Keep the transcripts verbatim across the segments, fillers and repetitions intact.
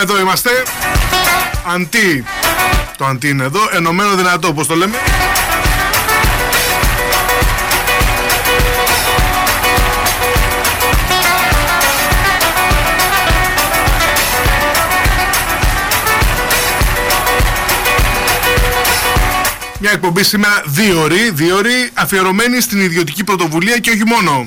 εδώ είμαστε. Αντί. Το αντί είναι εδώ. Ενωμένο δυνατό, όπως το λέμε. Μια εκπομπή σήμερα δύο ώρες, δύο ώρες αφιερωμένη στην ιδιωτική πρωτοβουλία και όχι μόνο.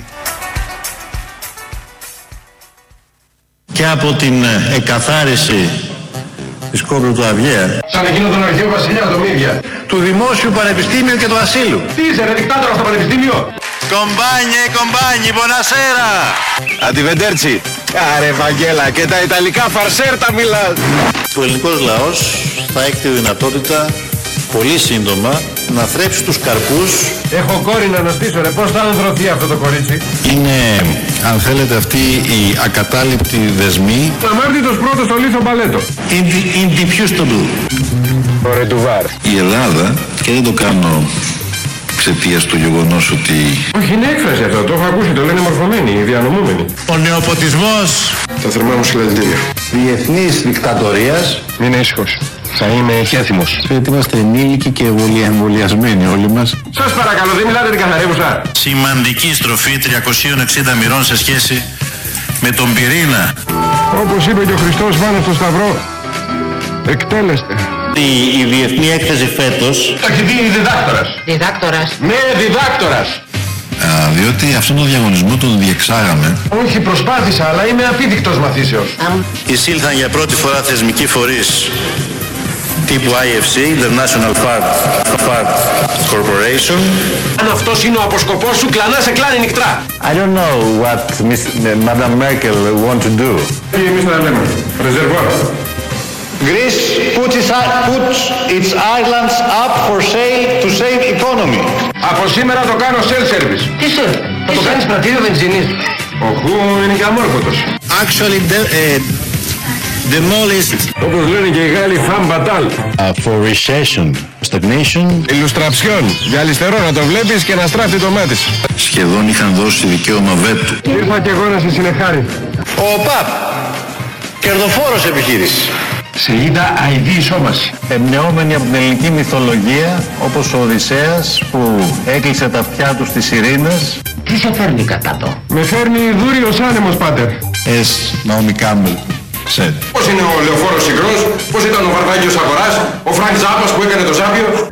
Και από την εκαθάριση της Κόμπρου του Αυγαία, σαν εκείνο τον αρχαίο βασιλιά, το μύδια, του Δημόσιου Πανεπιστήμιου και του Ασύλου. Τι είσαι ρε δικτάτορα στο πανεπιστήμιο? Κομπάνιε, κομπάνιε, μπονασέρα. Αντιβεντέρτσι. Άρε Βαγγέλα, και τα ιταλικά φαρσέρτα μιλάς. Ο ελληνικός λαός θα έχει τη δυνατότητα πολύ σύντομα να θρέψει τους καρπούς. Έχω κόρη να αναστήσω ρε, πώς θα ανδρωθεί αυτό το κορίτσι? Είναι, αν θέλετε, αυτή η ακατάληπτη δεσμή. Αμάρτητος πρώτος στο λίθο μπαλέτο. Indefeasible. Ο Ρεντουβάρ. Η Ελλάδα, και δεν το κάνω εξαιτίας του γεγονός ότι... Όχι, είναι έκφραση αυτό, το έχω ακούσει, το λένε μορφωμένοι, διανομούμενοι. Ο νεοποτισμός. Τα θερμά μου συλλαλητήρια. Διεθνής δικτατορίας. Μην είναι ήσυχος. Θα είμαι χέθιμος. Γιατί είμαστε ενήλικοι και εμβολιασμένοι όλοι μας. Σας παρακαλώ, δεν μιλάτε την καθαρεύουσα. Σημαντική στροφή τριακοσίων εξήντα μοιρών σε σχέση με τον πυρήνα. Όπως είπε και ο Χριστός πάνω στο Σταυρό, εκτέλεστε. Η, η διεθνή έκθεση φέτος... Ταξιδίνει διδάκτορας. Διδάκτορας. Ναι, διδάκτορας. Α, διότι αυτόν τον διαγωνισμό τον διεξάγαμε. Όχι, προσπάθησα, αλλά είμαι απίδεικτος μαθήσεως. Εισήλθαν για πρώτη φορά θεσμικοί φορείς τύπου άι εφ σι, International Fart, Fart Corporation. Αν αυτός είναι ο αποσκοπός σου, κλανά σε κλάνη νυχτρά. I don't know what Miss Madame Merkel want to do. Τι εμείς να λέμε, ρεζερβόρ. Greece puts its, puts its islands up for sale to save economy. Από σήμερα το κάνω self-service. Τι σε, Θα το κάνεις πρατήριο βενζίνης. Οχού, είναι και αμόρφωτος. Actually, the, uh, demolished. Όπως λένε και οι Γάλλοι, femme fatale. Uh, for recession, stagnation. Ιλουστραψιόν. Για αριστερό να το βλέπεις και να στράφει το μάτι σου. Σχεδόν είχαν δώσει δικαίωμα βέτου. Ήρθα και εγώ να σε συνεχάρει. Ο ΠΑΠ, κερδοφόρος επιχείρηση. Σελίδα αηδή ισόμαση. Εμπνεόμενη από την ελληνική μυθολογία, όπως ο Οδυσσέας που έκλεισε τα αυτιά του στις Ειρήνες. τι σε φέρνει κατά το? Με φέρνει δούριος άνεμος, πάτερ. As Naomi Campbell said. Πώς είναι ο Λεωφόρος Σικρός, πώς ήταν ο Βαρβάγγιος Αγοράς, ο Φρανκ Ζάπας που έκανε το Ζάπιο.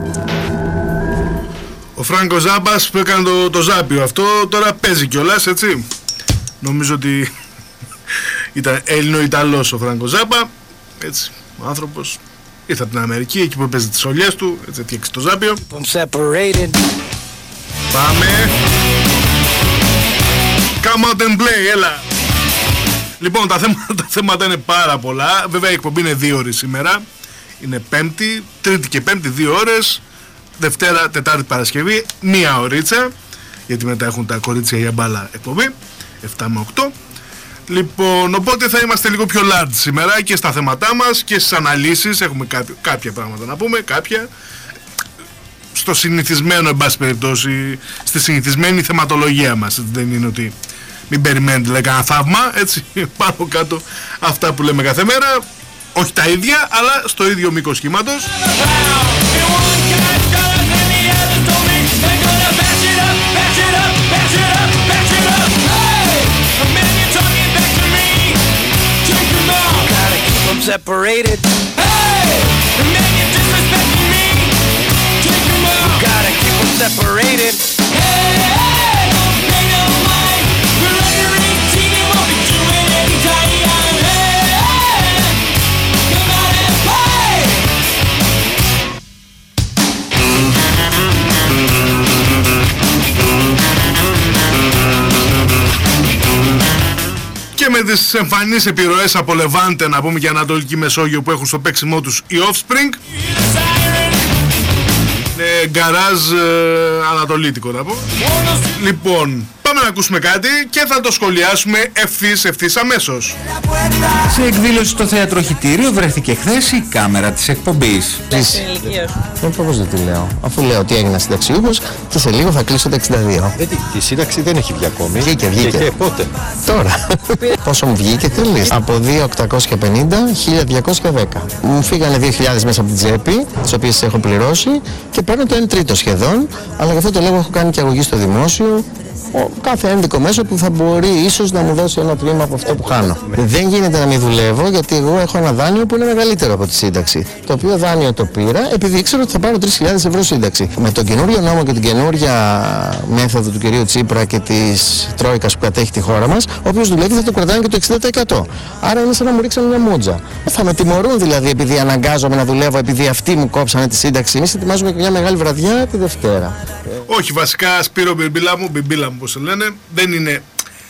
Ο Φράνκο Ζάμπας που έκανε το, το Ζάπιο. Αυτό τώρα παίζει κιόλας, έτσι. Νομίζω ότι ήταν Έλληνο-Ιταλός ο Φράνκο Ζάμπα. Έτσι, ο άνθρωπος ήρθε από την Αμερική, εκεί που παίζει τις ολιές του, έτσι έφτιαξε το Ζάπιο. Πάμε. Come out and play, έλα. Λοιπόν, τα θέματα, τα θέματα είναι πάρα πολλά. Βέβαια η εκπομπή είναι δύο ώρες σήμερα. Είναι Πέμπτη, Τρίτη και Πέμπτη δύο ώρες. Δευτέρα, Τετάρτη, Παρασκευή μία ωρίτσα. Γιατί μετά έχουν τα κορίτσια για μπάλα εκπομπή εφτά με οκτώ. Λοιπόν, οπότε θα είμαστε λίγο πιο large σήμερα και στα θέματά μας και στις αναλύσεις. Έχουμε κάποιο, κάποια πράγματα να πούμε, κάποια. Στο συνηθισμένο, εν πάση περιπτώσει, στη συνηθισμένη θεματολογία μας. Δεν είναι ότι μην περιμένετε, λέει, κανένα θαύμα, έτσι, πάνω κάτω αυτά που λέμε κάθε μέρα. Όχι τα ίδια, αλλά στο ίδιο μήκος σχήματος. Separated. Hey, the man you're disrespecting me. Take them all. You gotta keep them separated. Hey, hey, don't pay no mind. We're under eighteen and won't be doing any time. Hey, hey, come out and play. Και με τις εμφανείς επιρροές από Λεβάντε, να πούμε, και Ανατολική Μεσόγειο που έχουν στο παίξιμό τους οι Offspring. Είναι γκαράζ ε, ανατολίτικο, να πω. Λοιπόν, πάμε Πάμε να ακούσουμε κάτι και θα το σχολιάσουμε ευθύς ευθύς αμέσως. Σε εκδήλωση στο θέατρο Χιτήριο βρέθηκε χθες η κάμερα της εκπομπής. Δεν πώς δεν τη λέω. Αφού λέω ότι έγινα συνταξιούχος και σε λίγο θα κλείσω τα εξήντα δύο. Ε, η σύνταξη δεν έχει βγει ακόμη. Βγήκε, βγήκε. Και πότε? Τώρα. Πόσο μου βγήκε, θέλεις? Από δύο χιλιάδες οκτακόσια πενήντα, χίλια διακόσια δέκα. Μου φύγανε δύο χιλιάδες μέσα από την τσέπη, τις οποίες έχω πληρώσει και παίρνω το ένα τρίτο σχεδόν. Αλλά γι' αυτό το λόγο έχω κάνει και αγωγή στο δημόσιο. Ο, κάθε ένδικο μέσο που θα μπορεί ίσως να μου δώσει ένα τμήμα από αυτό που χάνω. Δεν γίνεται να μην δουλεύω γιατί εγώ έχω ένα δάνειο που είναι μεγαλύτερο από τη σύνταξη. Το οποίο δάνειο το πήρα επειδή ήξερα ότι θα πάρω τρεις χιλιάδες ευρώ σύνταξη. Με τον καινούριο νόμο και την καινούρια μέθοδο του κυρίου Τσίπρα και της Τρόικας που κατέχει τη χώρα μας, όποιος δουλεύει θα το κρατάνε και το εξήντα τοις εκατό. Άρα είναι σαν να μου ρίξαν μια μούτζα. Θα με τιμωρούν δηλαδή επειδή αναγκάζομαι να δουλεύω επειδή αυτοί μου κόψανε τη σύνταξη. Εμείς ετοιμάζουμε και μια μεγάλη βραδιά τη Δευτέρα. Όχι, βασικά, Σπύρο Μπιμπίλα μου, Μπιμπίλα μου πώς σε λένε, δεν είναι.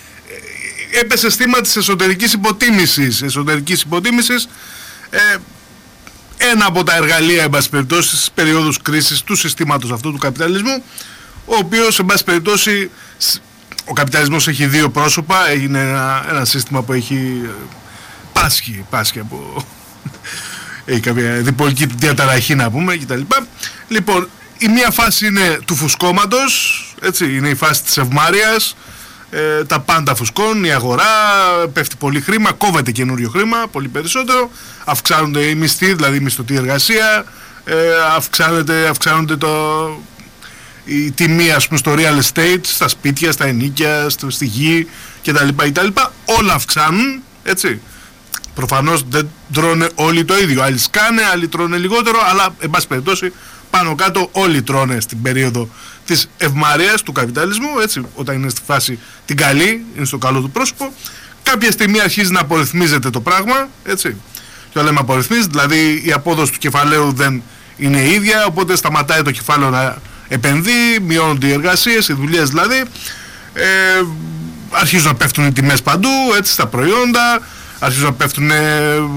Έπεσε θύμα της εσωτερικής υποτίμησης. Εσωτερικής υποτίμησης, ε, ένα από τα εργαλεία, εν πάση περιπτώσει, στις περιόδους κρίσης του συστήματος αυτού του καπιταλισμού, ο οποίος, εν πάση περιπτώσει, ο καπιταλισμός έχει δύο πρόσωπα, είναι ένα, ένα σύστημα που έχει πάσχει, πάσχει από. Έχει κάποια διπολική διαταραχή να πούμε κτλ. Λοιπόν, η μία φάση είναι του φουσκώματος, έτσι, είναι η φάση της ευμάρειας, ε, τα πάντα φουσκώνουν, η αγορά, πέφτει πολύ χρήμα, κόβεται καινούριο χρήμα, πολύ περισσότερο, αυξάνονται οι μισθοί, δηλαδή η μισθωτή εργασία, ε, αυξάνεται, αυξάνονται το, η τιμή, ας πούμε, στο real estate, στα σπίτια, στα ενοίκια, στο, στη γη κτλ, κτλ. Όλα αυξάνουν, έτσι. Προφανώς δεν τρώνε όλοι το ίδιο, άλλοι σκάνε, άλλοι τρώνε λιγότερο, αλλά εν πάση περιπτώσει πάνω κάτω όλοι τρώνε στην περίοδο της ευμαρίας του καπιταλισμού, έτσι, όταν είναι στη φάση την καλή, είναι στο καλό του πρόσωπο. Κάποια στιγμή αρχίζει να απορριθμίζεται το πράγμα, έτσι. Και λέμε απορριθμίζεται, δηλαδή η απόδοση του κεφαλαίου δεν είναι η ίδια, οπότε σταματάει το κεφάλαιο να επενδύει, μειώνονται οι εργασίες, οι δουλειές δηλαδή, ε, αρχίζουν να πέφτουν οι τιμές παντού, έτσι, στα προϊόντα, αρχίζουν να πέφτουν ε,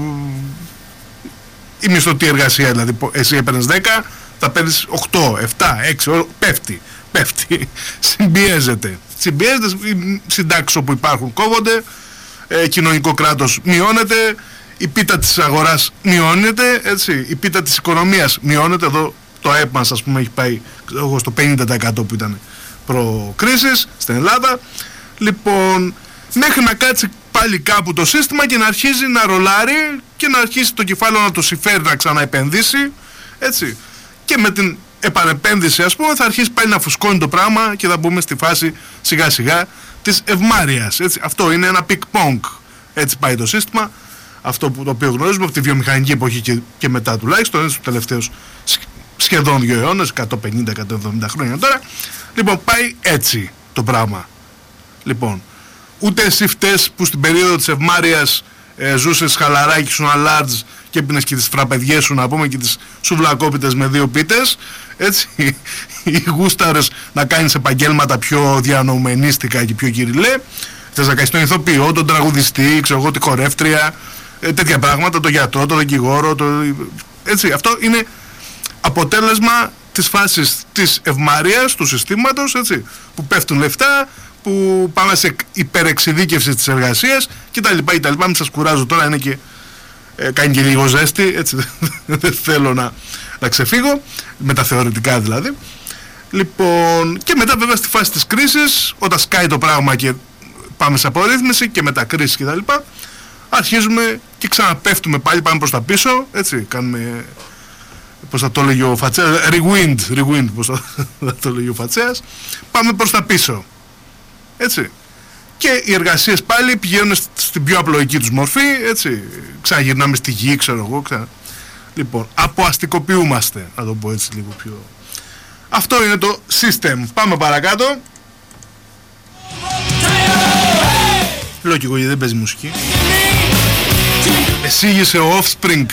η μισθωτή εργασία, δηλαδή εσύ έπαιρνες δέκα, θα παίρνεις οκτώ, επτά, έξι, πέφτει, πέφτει, συμπιέζεται. Συμπιέζεται, οι συντάξεις όπου υπάρχουν κόβονται, ε, κοινωνικό κράτος μειώνεται, η πίτα της αγοράς μειώνεται, έτσι, η πίτα της οικονομίας μειώνεται. Εδώ το ΑΕΠ μας, ας πούμε, έχει πάει εγώ, στο πενήντα τοις εκατό που ήταν προκρίσης στην Ελλάδα. Λοιπόν, μέχρι να κάτσει πάλι κάπου το σύστημα και να αρχίζει να ρολάρει και να αρχίσει το κεφάλαιο να το συμφέρει να ξαναεπενδύσει, έτσι. Και με την επανεπένδυση, ας πούμε, θα αρχίσει πάλι να φουσκώνει το πράγμα και θα μπούμε στη φάση σιγά σιγά της ευμάρειας, έτσι. Αυτό είναι ένα πικ-πονγκ, έτσι πάει το σύστημα, αυτό που, το οποίο γνωρίζουμε από τη βιομηχανική εποχή και, και μετά τουλάχιστον, είναι στους τελευταίους σχεδόν δύο αιώνες, εκατόν πενήντα με εκατόν εβδομήντα χρόνια τώρα. Λοιπόν, πάει έτσι το πράγμα. Λοιπόν, ούτε εσύ φταίς που στην περίοδο της ευμάρειας ε, ζούσες χαλαρά και ήσουν large και έπινες και τις φραπεδιές σου, να πούμε, και τις σουβλακόπιτες με δύο πίτες, έτσι, οι γούσταρες να κάνεις επαγγέλματα πιο διανοουμενίστικα και πιο κυριλέ, θες να κάνεις τον ηθοποιό, τον τραγουδιστή, ξέρω εγώ, τη χορεύτρια, ε, τέτοια πράγματα, τον γιατρό, τον δικηγόρο, το, έτσι. Αυτό είναι αποτέλεσμα της φάσης της ευμαρίας του συστήματος, έτσι, που πέφτουν λεφτά, που πάμε σε υπερεξειδίκευση της εργασίας κτλ. Μην σας κουράζω τώρα, είναι και ε, κάνει και λίγο ζέστη, έτσι, δεν θέλω να, να ξεφύγω, με τα θεωρητικά δηλαδή. Λοιπόν, και μετά βέβαια στη φάση της κρίσης, όταν σκάει το πράγμα και πάμε σε απορρίθμιση και μετά κρίση κτλ, αρχίζουμε και ξαναπέφτουμε πάλι, πάμε προς τα πίσω, έτσι, κάνουμε, πώς θα το έλεγε ο Φατσέας, rewind, rewind, πώς θα, θα το έλεγε ο Φατσέας, πάμε προς τα πίσω, έτσι. Και οι εργασίες πάλι πηγαίνουν στην πιο απλοϊκή τους μορφή, έτσι, ξαναγυρνάμε στη γη, ξέρω εγώ, ξα... Λοιπόν, αποαστικοποιούμαστε, να το πω έτσι λίγο πιο... Αυτό είναι το system. Πάμε παρακάτω. Λέω κι εγώ γιατί δεν παίζει μουσική. Εσύγησε ο Offspring.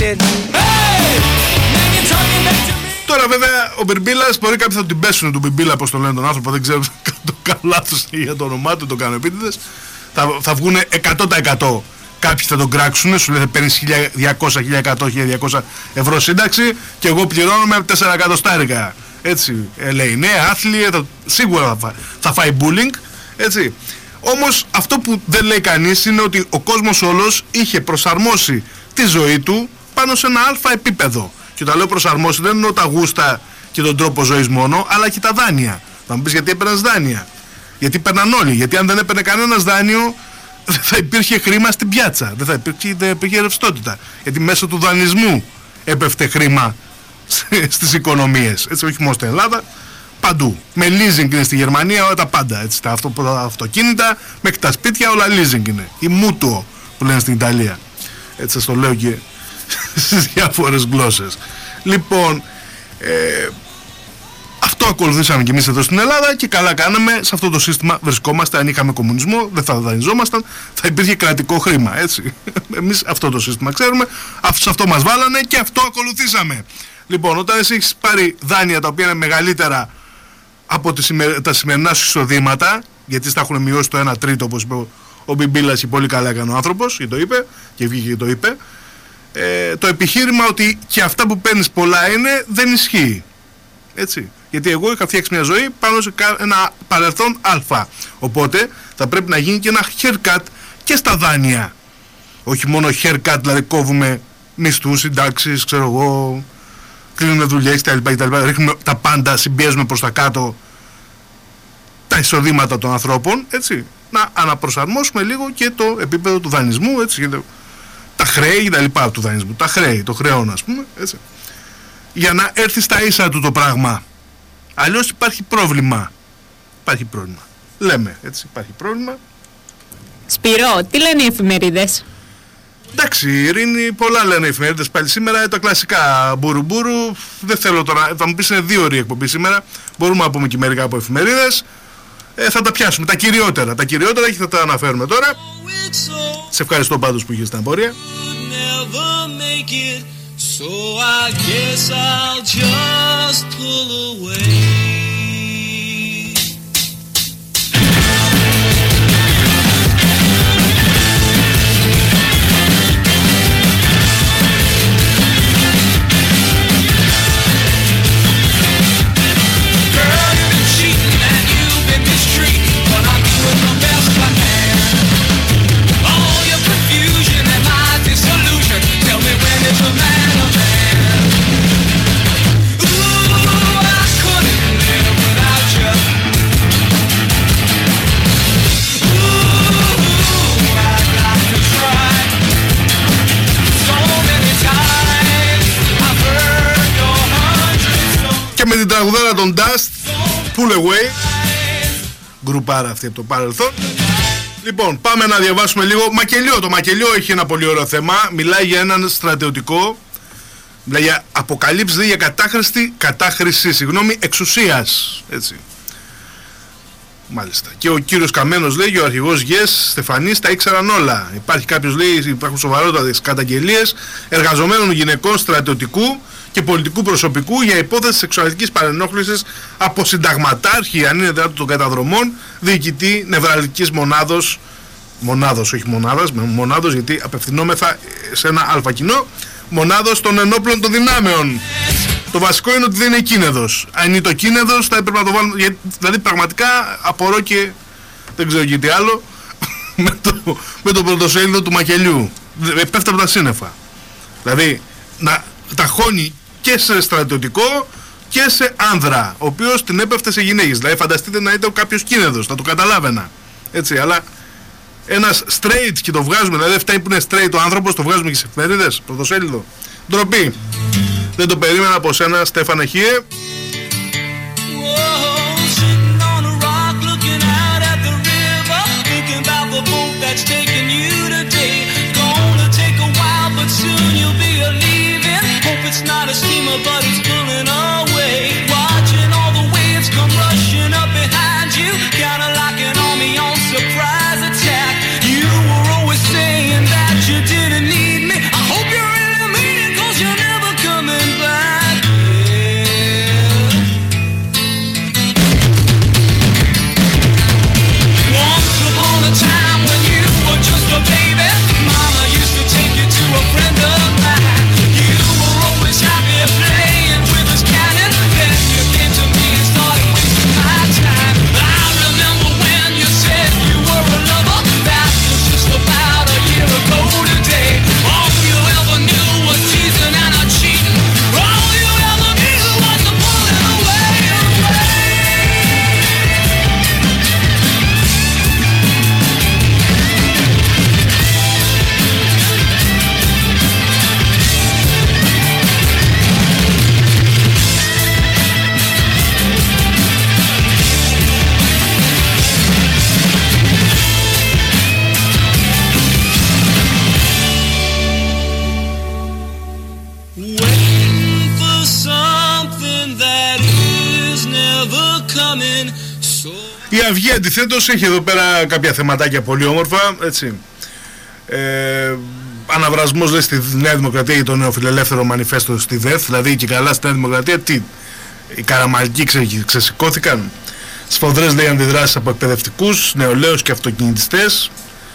Τώρα βέβαια ο Μπιμπίλας, μπορεί κάποιοι θα την πέσουν του Μπιμπίλα, πώς το λένε τον άνθρωπο, δεν ξέρω, το κάνω λάθος για το όνομά του, το κάνω επίτηδες. Θα, θα βγουν εκατό τοις εκατό κάποιοι θα τον κράξουν, σου λέει θα παίρνεις χίλια διακόσια, χίλια εκατό, χίλια διακόσια ευρώ σύνταξη και εγώ πληρώνομαι τέσσερα εκατοστάρικα. Έτσι, ε, λέει, ναι, άθλιε, θα, σίγουρα θα, φά, θα φάει bullying, Έτσι. Όμως αυτό που δεν λέει κανείς είναι ότι ο κόσμος όλος είχε προσαρμόσει τη ζωή του πάνω σε ένα αλφα επίπεδο. Και όταν λέω προσαρμόσει δεν εννοώ τα γούστα και τον τρόπο ζωής μόνο, αλλά και τα δάνεια. Θα μου πεις γιατί έπαιρνες δάνεια? Γιατί παίρναν όλοι. Γιατί αν δεν έπαιρνε κανένας δάνειο, δεν θα υπήρχε χρήμα στην πιάτσα. Δεν θα υπήρχε, δεν υπήρχε ρευστότητα. Γιατί μέσω του δανεισμού έπεφτε χρήμα στις οικονομίες. Έτσι, όχι μόνο στην Ελλάδα, παντού. Με leasing είναι στη Γερμανία όλα τα πάντα. Έτσι, τα, αυτο, τα αυτοκίνητα μέχρι τα σπίτια όλα leasing είναι. Η mutuo που λένε στην Ιταλία. Έτσι σας το λέω και στις διάφορες γλώσσες. Λοιπόν, ε, αυτό ακολουθήσαμε κι εμείς εδώ στην Ελλάδα και καλά κάναμε. Σε αυτό το σύστημα βρισκόμαστε. Αν είχαμε κομμουνισμό δεν θα δανειζόμασταν, θα υπήρχε κρατικό χρήμα, έτσι. Εμείς αυτό το σύστημα ξέρουμε, σε αυτό μας βάλανε και αυτό ακολουθήσαμε. Λοιπόν, όταν εσύ έχεις πάρει δάνεια τα οποία είναι μεγαλύτερα από τις σημερι... τα σημερινά σου εισοδήματα, γιατί στα έχουν μειώσει το ένα τρίτο, όπως είπε ο, ο Μπιμπίλας, και πολύ καλά έκανε ο άνθρωπος, και το είπε, και βγήκε και το είπε, ε, το επιχείρημα ότι και αυτά που παίρνεις πολλά είναι, δεν ισχύει. Έτσι. Γιατί εγώ είχα φτιάξει μια ζωή πάνω σε ένα παρελθόν αλφα. Οπότε θα πρέπει να γίνει και ένα haircut και στα δάνεια. Όχι μόνο haircut, δηλαδή κόβουμε μισθούς, συντάξεις, ξέρω εγώ, κλείνουμε δουλειές κτλ. Ρίχνουμε τα πάντα, συμπιέζουμε προς τα κάτω τα εισοδήματα των ανθρώπων. Έτσι. Να αναπροσαρμόσουμε λίγο και το επίπεδο του δανεισμού. Έτσι. Τα χρέη και τα λοιπά του δανεισμού. Τα χρέη, το χρεών, ας πούμε. Έτσι. Για να έρθει στα ίσα του το πράγμα. Αλλιώς υπάρχει πρόβλημα. Υπάρχει πρόβλημα. Λέμε, έτσι, υπάρχει πρόβλημα. Σπυρό, τι λένε οι εφημερίδες? Εντάξει, Ειρήνη, πολλά λένε οι εφημερίδες πάλι σήμερα. Τα κλασικά μπουρουμπουρου. Δεν θέλω τώρα, θα μου πεις είναι δύο ώρες η εκπομπή σήμερα. Μπορούμε να πούμε και μερικά από εφημερίδες. Ε, θα τα πιάσουμε, τα κυριότερα. Τα κυριότερα και θα τα αναφέρουμε τώρα. Σε ευχαριστώ πάντως που είχες την απορία. So I guess I'll just pull away. Girl, you've been cheating and you've been mistreating, but I'm doing the best I can. All your confusion and my disillusion, tell me when is a man. Και με την τραγουδάρα των Dust, Pull Away, γκρουπάρα αυτή από το παρελθόν. Λοιπόν, πάμε να διαβάσουμε λίγο Μακελιό. Το Μακελιό έχει ένα πολύ ωραίο θέμα. Μιλάει για έναν στρατιωτικό, μιλάει για αποκαλύψεις, δηλαδή για κατάχρηση, κατάχρηση συγγνώμη, εξουσίας. Έτσι. Μάλιστα. Και ο κύριος Καμένος λέει, ο αρχηγός ΓΕΣ Στεφανής τα ήξεραν όλα. Υπάρχει κάποιος, λέει, υπάρχουν σοβαρότατες καταγγελίες εργαζομένων γυναικών στρατιωτικού και πολιτικού προσωπικού για υπόθεση σεξουαλικής παρενόχλησης από συνταγματάρχη, αν είναι δυνατόν, των καταδρομών, διοικητή νευραλικής μονάδος, μονάδος, όχι μονάδας, μονάδος, γιατί απευθυνόμεθα σε ένα αλφα κοινό, μονάδος των ενόπλων των δυνάμεων. Το βασικό είναι ότι δεν είναι κίνεδος. Αν είναι το κίνεδος θα έπρεπε να το βάλουμε. Δηλαδή πραγματικά απορώ και δεν ξέρω και τι άλλο με το, με το πρωτοσέλιδο του Μακελιού. Πέφτει από τα σύννεφα. Δηλαδή να ταχώνει και σε στρατιωτικό και σε άνδρα, ο οποίος την έπεφτε σε γυναίκες. Δηλαδή φανταστείτε να ήταν κάποιος κίνεδος, θα το καταλάβαινα. Έτσι, αλλά ένας straight και το βγάζουμε, δηλαδή δεν φτάνει που είναι straight ο άνθρωπος, το βγάζουμε και σε εφημερίδες, πρωτοσέλιδο. Ντροπή. Δεν το περίμενα από σένα, Στέφανε Χίε. Αυγή αντιθέτως έχει εδώ πέρα κάποια θεματάκια πολύ όμορφα, έτσι. Ε, αναβρασμός λέει στη Νέα Δημοκρατία για το νεοφιλελεύθερο μανιφέστο στη ΔΕΘ, δηλαδή και καλά στη Νέα Δημοκρατία, τι, οι καραμαλικοί ξε, ξεσηκώθηκαν. Σφοδρές λέει αντιδράσεις από εκπαιδευτικούς, νεολαίους και αυτοκινητιστές.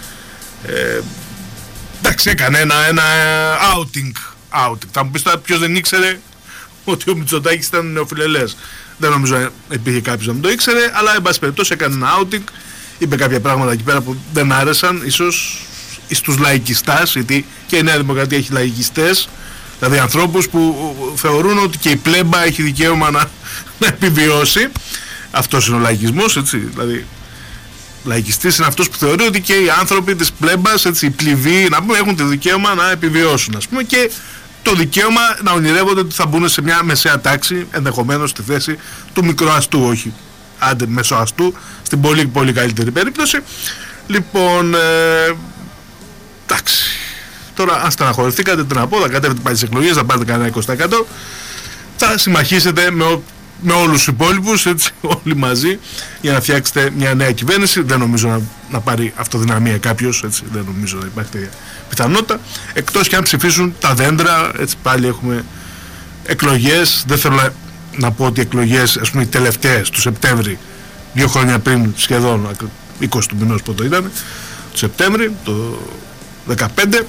Ε, εντάξει, έκανε ένα, ένα outing, outing. Θα μου πεις τώρα ποιος δεν ήξερε ότι ο Μητσοτάκης ήταν νεοφιλελές. Δεν νομίζω να υπήρχε κάποιος να μην το ήξερε, αλλά εν πάση περιπτώσει έκανε ένα outing, είπε κάποια πράγματα εκεί πέρα που δεν άρεσαν, ίσως στους λαϊκιστάς, γιατί και η Νέα Δημοκρατία έχει λαϊκιστές, δηλαδή ανθρώπους που θεωρούν ότι και η πλέμπα έχει δικαίωμα να, να επιβιώσει. Αυτός είναι ο λαϊκισμός, έτσι, δηλαδή λαϊκιστής είναι αυτός που θεωρεί ότι και οι άνθρωποι της πλέμπας, έτσι, οι πληβοί, να πούμε, έχουν το δικαίωμα να επιβιώσουν, ας πούμε, και το δικαίωμα να ονειρεύονται ότι θα μπουν σε μια μεσαία τάξη, ενδεχομένως στη θέση του μικροαστού, όχι άντε μεσοαστού, στην πολύ πολύ καλύτερη περίπτωση. Λοιπόν, ε, εντάξει, τώρα αν στεναχωρηθήκατε, τι να πω, θα κατέβετε πάλι στις εκλογές, θα πάρετε κανένα είκοσι τοις εκατό, θα συμμαχίσετε με, ο, με όλους τους υπόλοιπους, έτσι, όλοι μαζί, για να φτιάξετε μια νέα κυβέρνηση. Δεν νομίζω να, να πάρει αυτοδυναμία κάποιος, έτσι, δεν νομίζω να υπάρχει πιθανότητα, εκτός και αν ψηφίσουν τα δέντρα, έτσι, πάλι έχουμε εκλογές. Δεν θέλω να, να πω ότι εκλογές, ας πούμε, οι τελευταίες του Σεπτέμβρη, δύο χρόνια πριν σχεδόν, είκοσι του μηνός πότε ήταν, του Σεπτέμβρη, το δεκαπέντε,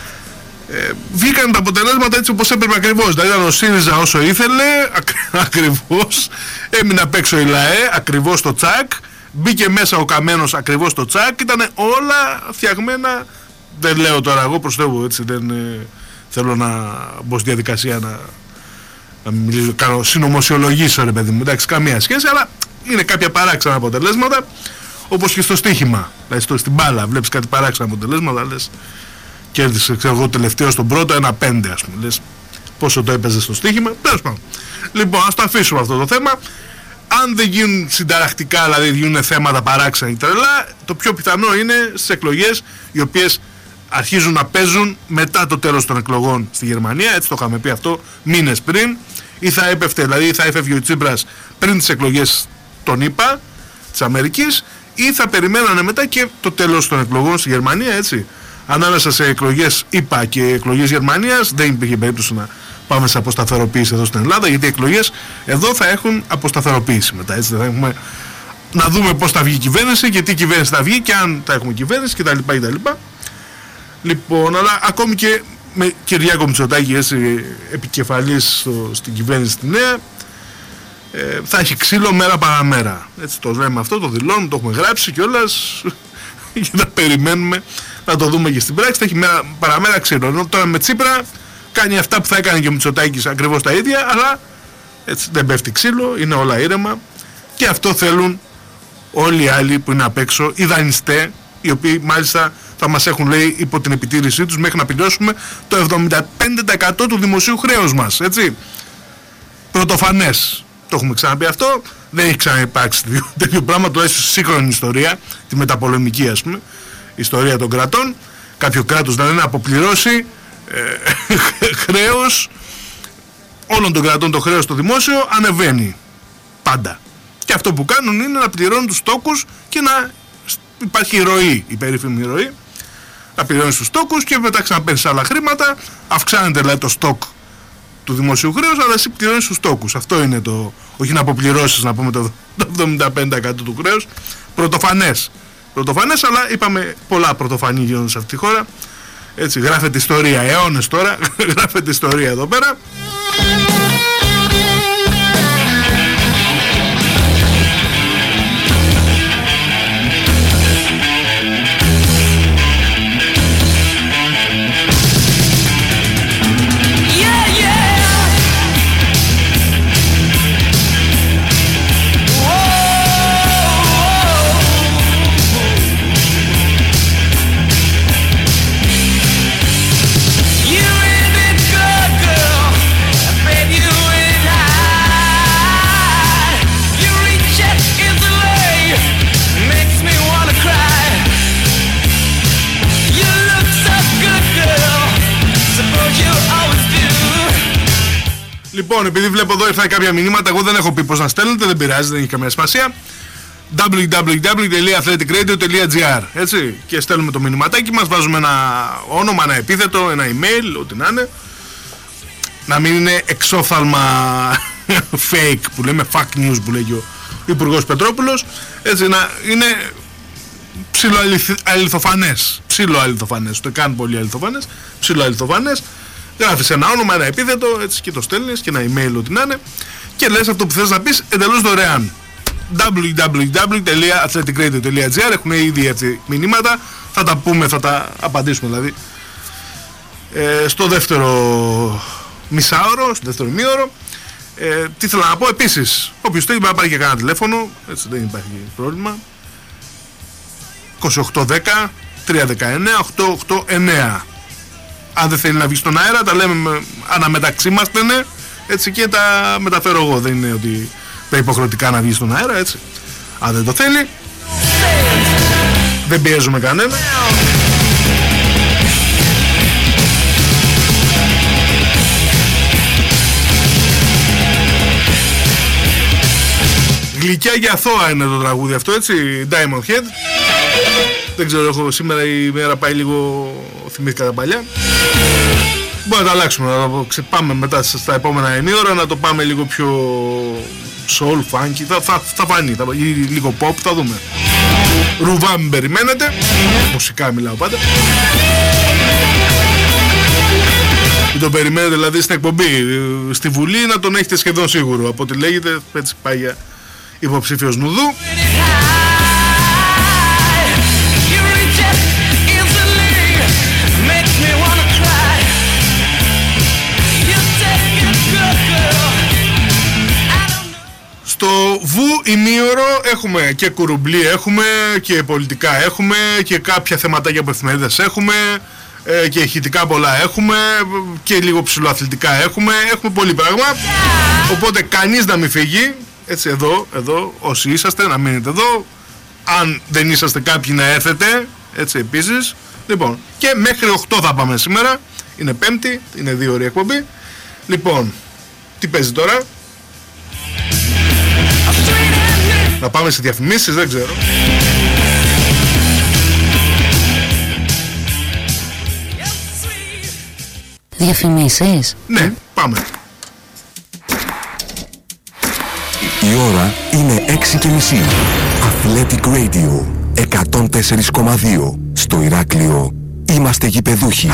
ε, βγήκαν τα αποτελέσματα έτσι όπως έπρεπε ακριβώς. Δηλαδή ήταν ο ΣΥΡΙΖΑ όσο ήθελε, ακ, ακριβώς, έμεινε απ' έξω η ΛΑΕ, ακριβώς το τσακ, μπήκε μέσα ο Καμένος ακριβώς το τσακ, ήταν όλα φτιαγμένα. Δεν λέω τώρα εγώ, προσθέτω, έτσι, δεν ε, θέλω να μπω στη διαδικασία να, να μιλήσω, κάνω συνωμοσιολογήσω, ρε παιδί μου, εντάξει, καμία σχέση, αλλά είναι κάποια παράξενα αποτελέσματα, όπως και στο στοίχημα, δηλαδή στο, στην μπάλα βλέπεις κάτι παράξενα αποτελέσματα, λες, κέρδισε, ξέρω εγώ, τελευταίο στον πρώτο ένα πέντε, ας πούμε, λες, πόσο το έπαιζε στο στοίχημα, τέλος πάντων. Λοιπόν, ας το αφήσουμε αυτό το θέμα. Αν δεν γίνουν συνταρακτικά, δηλαδή γίνουν θέματα παράξενα ή τρελά, το πιο πιθανό είναι στις εκλογές, οι οποίες αρχίζουν να παίζουν μετά το τέλος των εκλογών στη Γερμανία, έτσι το είχαμε πει αυτό μήνες πριν, ή θα έπεφτε, δηλαδή θα έφευγε ο Τσίπρας πριν τις εκλογές των ΗΠΑ, της Αμερικής, ή θα περιμένανε μετά και το τέλος των εκλογών στη Γερμανία, έτσι. Ανάμεσα σε εκλογές ΗΠΑ και εκλογές Γερμανίας δεν υπήρχε περίπτωση να πάμε σε αποσταθεροποίηση εδώ στην Ελλάδα, γιατί οι εκλογές εδώ θα έχουν αποσταθεροποίηση μετά, έτσι, θα έχουμε να δούμε πώς θα βγει η κυβέρνηση και τι κυβέρνηση θα βγει και αν θα έχουμε κυβέρνηση κτλ. κτλ. Λοιπόν, αλλά ακόμη και με Κυριάκο Μητσοτάκη, έτσι, επικεφαλής στο, στην κυβέρνηση στη Νέα, ε, θα έχει ξύλο μέρα παραμέρα. Έτσι το λέμε αυτό, το δηλώνουμε, το έχουμε γράψει κιόλας και να περιμένουμε να το δούμε και στην πράξη. Θα έχει μέρα παραμέρα ξύλο. Ενώ τώρα με Τσίπρα κάνει αυτά που θα έκανε και ο Μητσοτάκης ακριβώς τα ίδια, αλλά έτσι δεν πέφτει ξύλο, είναι όλα ήρεμα και αυτό θέλουν όλοι οι άλλοι που είναι απ' έξω, οι δανειστές, οι οποίοι μάλιστα θα μας έχουν, λέει, υπό την επιτήρησή τους μέχρι να πληρώσουμε το εβδομήντα πέντε τοις εκατό του δημοσίου χρέους μας, έτσι. Πρωτοφανές. Το έχουμε ξαναπεί αυτό, δεν έχει ξαναυπάρξει τέτοιο πράγμα, τουλάχιστον στη σύγχρονη ιστορία, τη μεταπολεμική, ας πούμε, ιστορία των κρατών. Κάποιο κράτος να είναι αποπληρώσει ε, χρέος, όλων των κρατών το χρέος στο δημόσιο ανεβαίνει πάντα. Και αυτό που κάνουν είναι να πληρώνουν τους τόκους και να υπάρχει ροή, η περίφημη ροή, να πληρώνεις τους τόκους και μετά ξαναπαίρνεις άλλα χρήματα, αυξάνεται, δηλαδή, το στόκ του δημοσίου χρέους, αλλά εσύ πληρώνεις τους τόκους. Αυτό είναι το, όχι να αποπληρώσεις, να πούμε, το εβδομήντα πέντε τοις εκατό του χρέους. Πρωτοφανές. Πρωτοφανές, αλλά είπαμε πολλά πρωτοφανή γίνονται σε αυτή τη χώρα. Έτσι, γράφεται ιστορία, αιώνες τώρα, γράφεται ιστορία εδώ πέρα. Λοιπόν, επειδή βλέπω εδώ ήρθαν κάποια μηνύματα, εγώ δεν έχω πει πώς να στέλνετε, δεν πειράζει, δεν έχει καμία σημασία. double-u double-u double-u τελεία athletic radio τελεία gr, έτσι, και στέλνουμε το μηνυματάκι μας, βάζουμε ένα όνομα, ένα επίθετο, ένα email, ό,τι να είναι, να μην είναι εξόφθαλμα fake που λέμε, fake news που λέγει ο Υπουργός Πετρόπουλος, έτσι, να είναι ψιλοαληθοφανές, ψιλοαληθοφανές, το κάνουν πολύ αληθοφανές, ψιλοαληθοφανές. Γράφεις ένα όνομα, ένα επίθετο, έτσι, και το στέλνεις, και ένα email, ό,τι να είναι, και λες αυτό που θες να πεις εντελώς δωρεάν. double-u double-u double-u τελεία athletic radio τελεία gr. Έχουν ήδη έτσι μηνύματα, θα τα πούμε, θα τα απαντήσουμε δηλαδή ε, στο δεύτερο μισάωρο, στο δεύτερο μήωρο. Ε, τι θέλω να πω επίσης, όποιος θέλει να πάρει και κανένα τηλέφωνο, έτσι, δεν υπάρχει πρόβλημα. είκοσι οκτώ δέκα τρία δεκαεννέα οκτώ οκτώ εννέα. Αν δεν θέλει να βγει στον αέρα, τα λέμε αναμεταξύ μας, ναι, έτσι, και τα μεταφέρω εγώ. Δεν είναι ότι πρέπει υποχρεωτικά να βγει στον αέρα, έτσι. Αν δεν το θέλει, δεν πιέζουμε κανένα. Γλυκιά και αθώα είναι το τραγούδι αυτό, έτσι, Diamond Head. Δεν ξέρω, έχω σήμερα η μέρα πάει λίγο, θυμήθηκα τα παλιά. Μπορεί να τα αλλάξουμε, να το ξεπάμε μετά στα επόμενα ενίωρα, να το πάμε λίγο πιο soul, funky, θα, θα, θα φανεί, θα, ή λίγο pop, θα δούμε. Ρουβά μην περιμένετε, μουσικά μιλάω πάντα. Μην το περιμένετε δηλαδή στην εκπομπή, στη Βουλή να τον έχετε σχεδόν σίγουρο, από ό,τι λέγεται, έτσι πάει για υποψήφιος Νουδού. Στο Βου ημίωρο έχουμε και κουρουμπλί, έχουμε και πολιτικά, έχουμε και κάποια θεματάκια από εφημερίδες, έχουμε ε, και ηχητικά πολλά, έχουμε και λίγο ψηλοαθλητικά, έχουμε, έχουμε πολύ πράγμα. Οπότε κανείς να μην φύγει, έτσι, εδώ, εδώ, όσοι είσαστε να μείνετε εδώ, αν δεν είσαστε κάποιοι να έρθετε, έτσι, επίσης. Λοιπόν, και μέχρι οκτώ θα πάμε σήμερα, είναι Πέμπτη, είναι δύο ώρη εκπομπή. Λοιπόν, τι παίζει τώρα? Να πάμε σε διαφημίσεις, δεν ξέρω. Διαφημίσεις? Ναι, πάμε. Η ώρα είναι έξι και μισή. Athletic Radio εκατόν τέσσερα κόμμα δύο. Στο Ηράκλειο είμαστε γηπεδούχοι.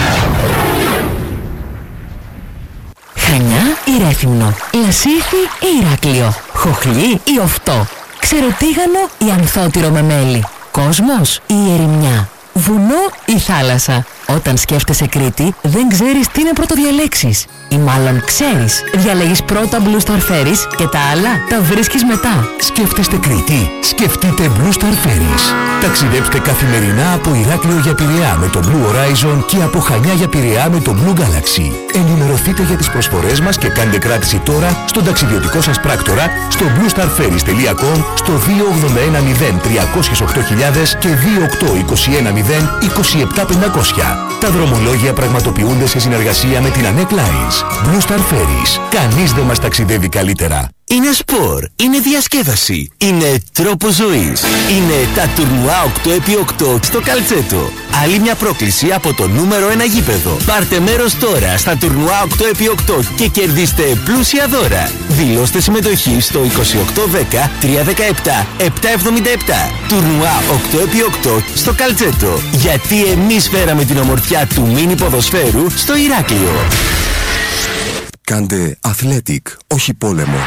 Χανιά ή Ρέθυμνο, Λασίθι ή Ηράκλειο, Χοχλή ή Οφτό, Ξεροτήγανο ή Ανθότυρο με μέλι, Κόσμος ή Ερημιά, βουνό ή θάλασσα. Όταν σκέφτεσαι Κρήτη, δεν ξέρεις τι να πρωτοδιαλέξεις. Ή μάλλον ξέρεις. Διαλέγεις πρώτα Blue Star Ferries και τα άλλα τα βρίσκεις μετά. Σκέφτεστε Κρήτη? Σκεφτείτε Blue Star Ferries. Ταξιδέψτε καθημερινά από Ηράκλειο για Πειραιά με το Blue Horizon και από Χανιά για Πειραιά με το Blue Galaxy. Ενημερωθείτε για τις προσφορές μας και κάντε κράτηση τώρα στον ταξιδιωτικό σας πράκτορα στο blue star ferries τελεία com, στο δύο ογδόντα ένα μηδέν τριακόσια οκτώ χιλιάδες και δύο οκτώ είκοσι ένα μηδέν είκοσι επτά πεντακόσια. Τα δρομολόγια πραγματοποιούνται σε συνεργασία με την Anek Lines. Blue Star Ferries. Κανείς δεν μας ταξιδεύει καλύτερα. Είναι σπορ, είναι διασκέδαση, είναι τρόπος ζωής. Είναι τα τουρνουά οκτώ επί οκτώ στο Καλτσέτο. Άλλη μια πρόκληση από το νούμερο ένα γήπεδο. Πάρτε μέρος τώρα στα τουρνουά οκτώ επί οκτώ και κερδίστε πλούσια δώρα. Δηλώστε συμμετοχή στο είκοσι οκτώ δέκα τρία δεκαεπτά επτά εβδομήντα επτά. Τουρνουά οκτώ επί οκτώ στο Καλτσέτο. Γιατί εμείς φέραμε την ομορφιά του μίνι ποδοσφαίρου στο Ηράκλειο. Κάντε Athletic, όχι πόλεμο.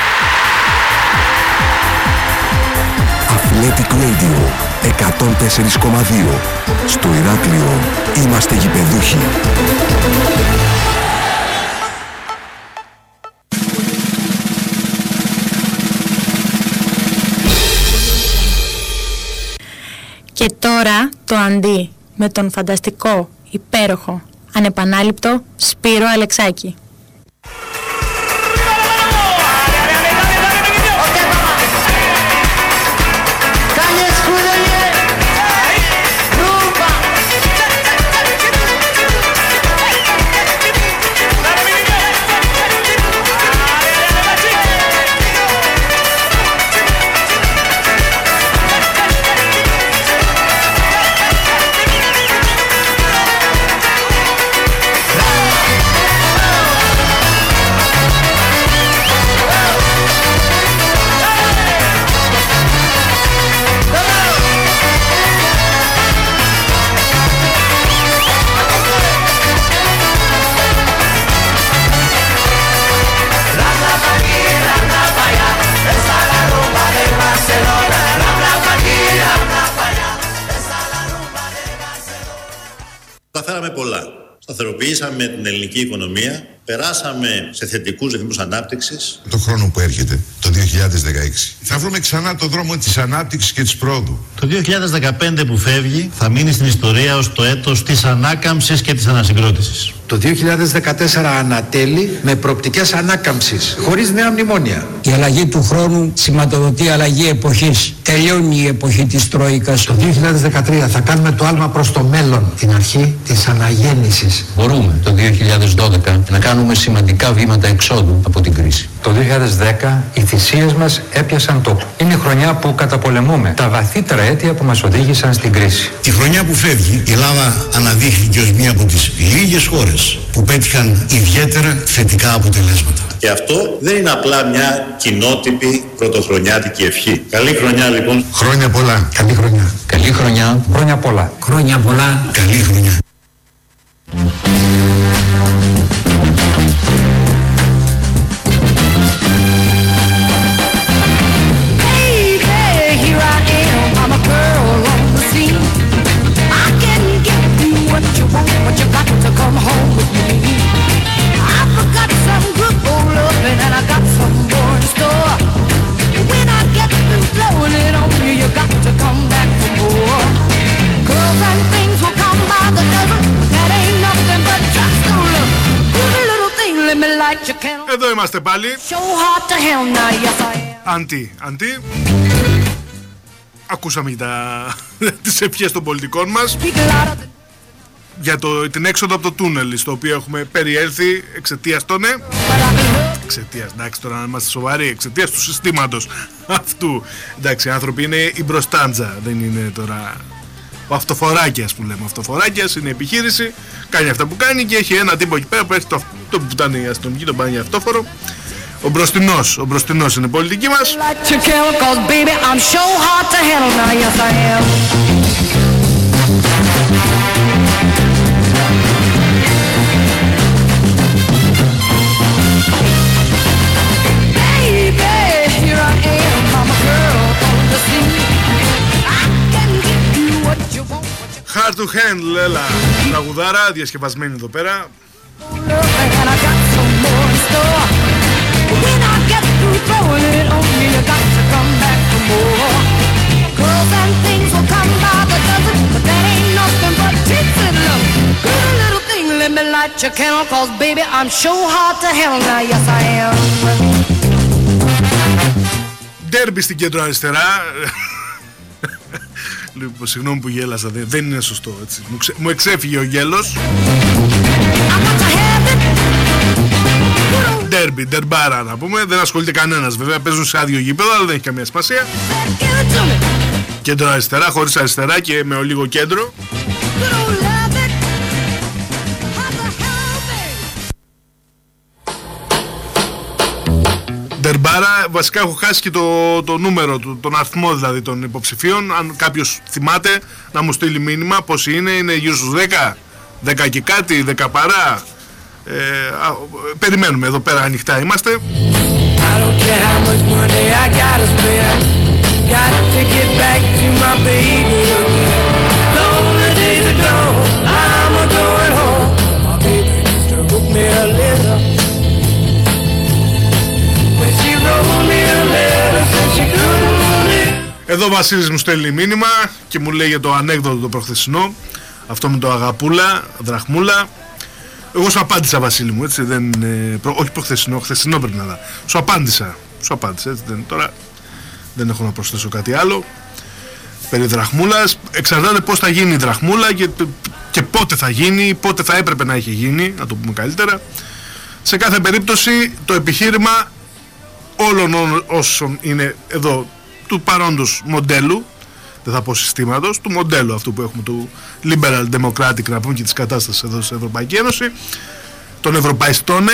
Athletic Radio εκατόν τέσσερα κόμμα δύο. Στο Ηράκλειο είμαστε γηπεδούχοι. Και τώρα το αντί με τον φανταστικό, υπέροχο, ανεπανάληπτο Σπύρο Αλεξάκη. Καταφέραμε πολλά. Σταθεροποιήσαμε την ελληνική οικονομία, περάσαμε σε θετικούς ρυθμούς ανάπτυξης. Το χρόνο που έρχεται, το δύο χιλιάδες δεκαέξι, θα βρούμε ξανά το δρόμο της ανάπτυξης και της πρόοδου. Το δύο χιλιάδες δεκαπέντε που φεύγει θα μείνει στην ιστορία ως το έτος της ανάκαμψης και της ανασυγκρότησης. Το δύο χιλιάδες δεκατέσσερα ανατέλει με προοπτικές ανάκαμψης, χωρίς νέα μνημόνια. Η αλλαγή του χρόνου σηματοδοτεί αλλαγή εποχής. Τελειώνει η εποχή της Τρόικας. Το δύο χιλιάδες δεκατρία θα κάνουμε το άλμα προς το μέλλον, την αρχή της αναγέννησης. Μπορούμε το δύο χιλιάδες δώδεκα να κάνουμε σημαντικά βήματα εξόδου από την κρίση. Το δύο χιλιάδες δέκα οι θυσίες μας έπιασαν τόπο. Είναι η χρονιά που καταπολεμούμε τα βαθύτερα αίτια που μας οδήγησαν στην κρίση. Τη χρονιά που φεύγει, η Ελλάδα αναδείχθηκε ως μία από τις λίγες χώρες που πέτυχαν ιδιαίτερα θετικά αποτελέσματα. Και αυτό δεν είναι απλά μια κοινότυπη πρωτοχρονιάτικη ευχή. Καλή χρονιά λοιπόν. Χρόνια πολλά. Καλή χρονιά. Καλή χρονιά. Χρόνια πολλά. Χρόνια πολλά. Καλή χρονιά. Εδώ είμαστε πάλι. Αντί, αντί. Ακούσαμε τα... τις ευχές των πολιτικών μας για το, την έξοδο από το τούνελ στο οποίο έχουμε περιέλθει εξαιτίας των... Εξαιτίας, εντάξει τώρα να είμαστε σοβαροί, εξαιτίας του συστήματος αυτού. Εντάξει, οι άνθρωποι είναι η μπροστάντζα, δεν είναι τώρα... Ο αυτοφοράκιας που λέμε. Ο αυτοφοράκιας είναι επιχείρηση, κάνει αυτά που κάνει και έχει ένα τύπο εκεί πέρα που έχει το, το που ήταν η αστυνομική, τον πάνε για αυτόφορο. Ο μπροστινός, ο μπροστινός είναι πολιτική μας. Hard to handle, έλα, τραγουδάρα, διασκευασμένη εδώ πέρα. Ντέρμπι στην κέντρο αριστερά. Λοιπόν, συγγνώμη που γέλασα, δεν, δεν είναι σωστό έτσι. Μου, ξε, μου εξέφυγε ο γέλος. Ντέρμπι, ντερμπάρα να πούμε. Δεν ασχολείται κανένας βέβαια. Παίζουν σε άδειο γήπεδο, αλλά δεν έχει καμία σημασία. Κέντρο αριστερά, χωρίς αριστερά και με λίγο κέντρο. Ντερμπάρα, βασικά έχω χάσει και το, το νούμερο του, τον αριθμό δηλαδή των υποψηφίων. Αν κάποιος θυμάται να μου στείλει μήνυμα πόσοι είναι, είναι γύρω στους δέκα, δέκα και κάτι, δέκα παρά. Ε, α, περιμένουμε, εδώ πέρα ανοιχτά είμαστε. Εδώ ο Βασίλης μου στέλνει μήνυμα και μου λέει για το ανέκδοτο το προχθεσινό, αυτό με το αγαπούλα, δραχμούλα. Εγώ σου απάντησα, Βασίλη μου, έτσι, δεν, ε, προ, όχι προχθεσινό, χθεσινό πρέπει να δω. Σου απάντησα, σου απάντησα, έτσι, δεν, τώρα δεν έχω να προσθέσω κάτι άλλο. Περί δραχμούλας, εξαρτάται πώς θα γίνει η δραχμούλα και, και πότε θα γίνει, πότε θα έπρεπε να έχει γίνει, να το πούμε καλύτερα. Σε κάθε περίπτωση το επιχείρημα όλων όσων είναι εδώ του παρόντος μοντέλου, δεν θα πω συστήματος, του μοντέλου αυτού που έχουμε, του liberal democratic να πούμε και της κατάστασης εδώ στην Ευρωπαϊκή Ένωση, των ευρωπαϊστών,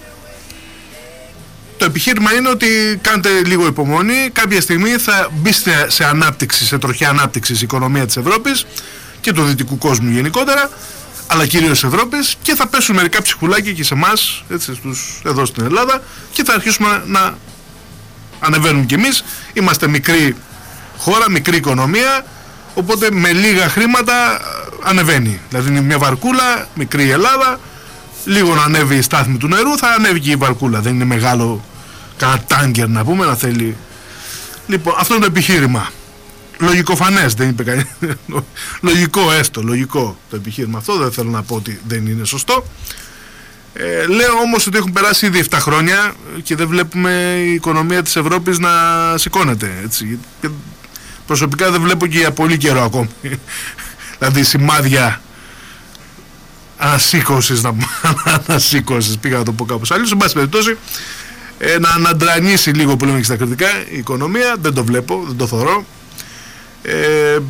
το επιχείρημα είναι ότι κάντε λίγο υπομονή, κάποια στιγμή θα μπει σε ανάπτυξη, σε τροχιά ανάπτυξη η οικονομία της Ευρώπης και του δυτικού κόσμου γενικότερα, αλλά κυρίως Ευρώπης, και θα πέσουν μερικά ψυχουλάκια και σε εμάς, έτσι, στους, εδώ στην Ελλάδα, και θα αρχίσουμε να ανεβαίνουμε κι εμείς. Είμαστε μικρή χώρα, μικρή οικονομία, οπότε με λίγα χρήματα ανεβαίνει. Δηλαδή είναι μια βαρκούλα, μικρή η Ελλάδα, λίγο να ανέβει η στάθμη του νερού, θα ανέβει και η βαρκούλα. Δεν είναι μεγάλο, κανένα τάγκερ να πούμε, να θέλει. Λοιπόν, αυτό είναι το επιχείρημα. Λογικοφανές, δεν είπε κανείς. Λογικό έστω, λογικό το επιχείρημα αυτό, δεν θέλω να πω ότι δεν είναι σωστό. Ε, λέω όμως ότι έχουν περάσει ήδη επτά χρόνια και δεν βλέπουμε η οικονομία της Ευρώπης να σηκώνεται, έτσι. Και προσωπικά δεν βλέπω και για πολύ καιρό ακόμη. Δηλαδή σημάδια ανασήκωσης, να ανασήκωσης, πήγα να το πω κάπως αλλιώς. Εν πάση περιπτώσει, ε, να αναντρανίσει λίγο που λέμε και στα κριτικά η οικονομία, δεν το βλέπω, δεν το θωρώ. Ε,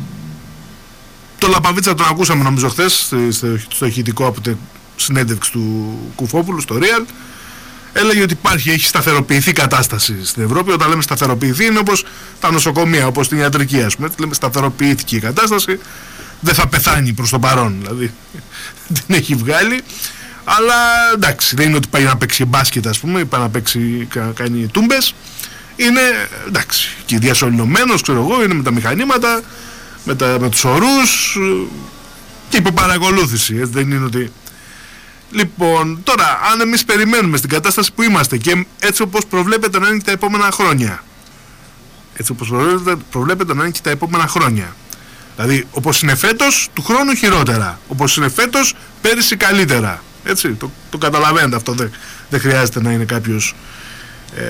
το Λαπαβίτσα τον ακούσαμε νομίζω χθες στο, στο ηχητικό από την συνέντευξη του Κουφόπουλου στο Real. Έλεγε ότι υπάρχει, έχει σταθεροποιηθεί κατάσταση στην Ευρώπη. Όταν λέμε σταθεροποιηθεί είναι όπως τα νοσοκομεία, όπως την ιατρική, ας πούμε. Λέμε σταθεροποιήθηκε η κατάσταση, δεν θα πεθάνει προς το παρόν, δηλαδή την έχει βγάλει. Αλλά εντάξει, δεν είναι ότι πάει να παίξει μπάσκετ, ας πούμε, πάει να παίξει, κάνει τούμπες. Είναι εντάξει, και διασωληνωμένος, ξέρω εγώ, είναι με τα μηχανήματα, με, τα, με τους ορούς και υποπαρακολούθηση, έτσι δεν είναι ότι... Λοιπόν, τώρα, αν εμείς περιμένουμε στην κατάσταση που είμαστε και έτσι όπως προβλέπεται να είναι και τα επόμενα χρόνια, έτσι όπως προβλέπεται, προβλέπεται να είναι και τα επόμενα χρόνια, δηλαδή όπως είναι φέτος, του χρόνου χειρότερα, όπως είναι φέτος, πέρυσι καλύτερα, έτσι, το, το καταλαβαίνετε αυτό, δεν, δεν χρειάζεται να είναι κάποιος... Ε,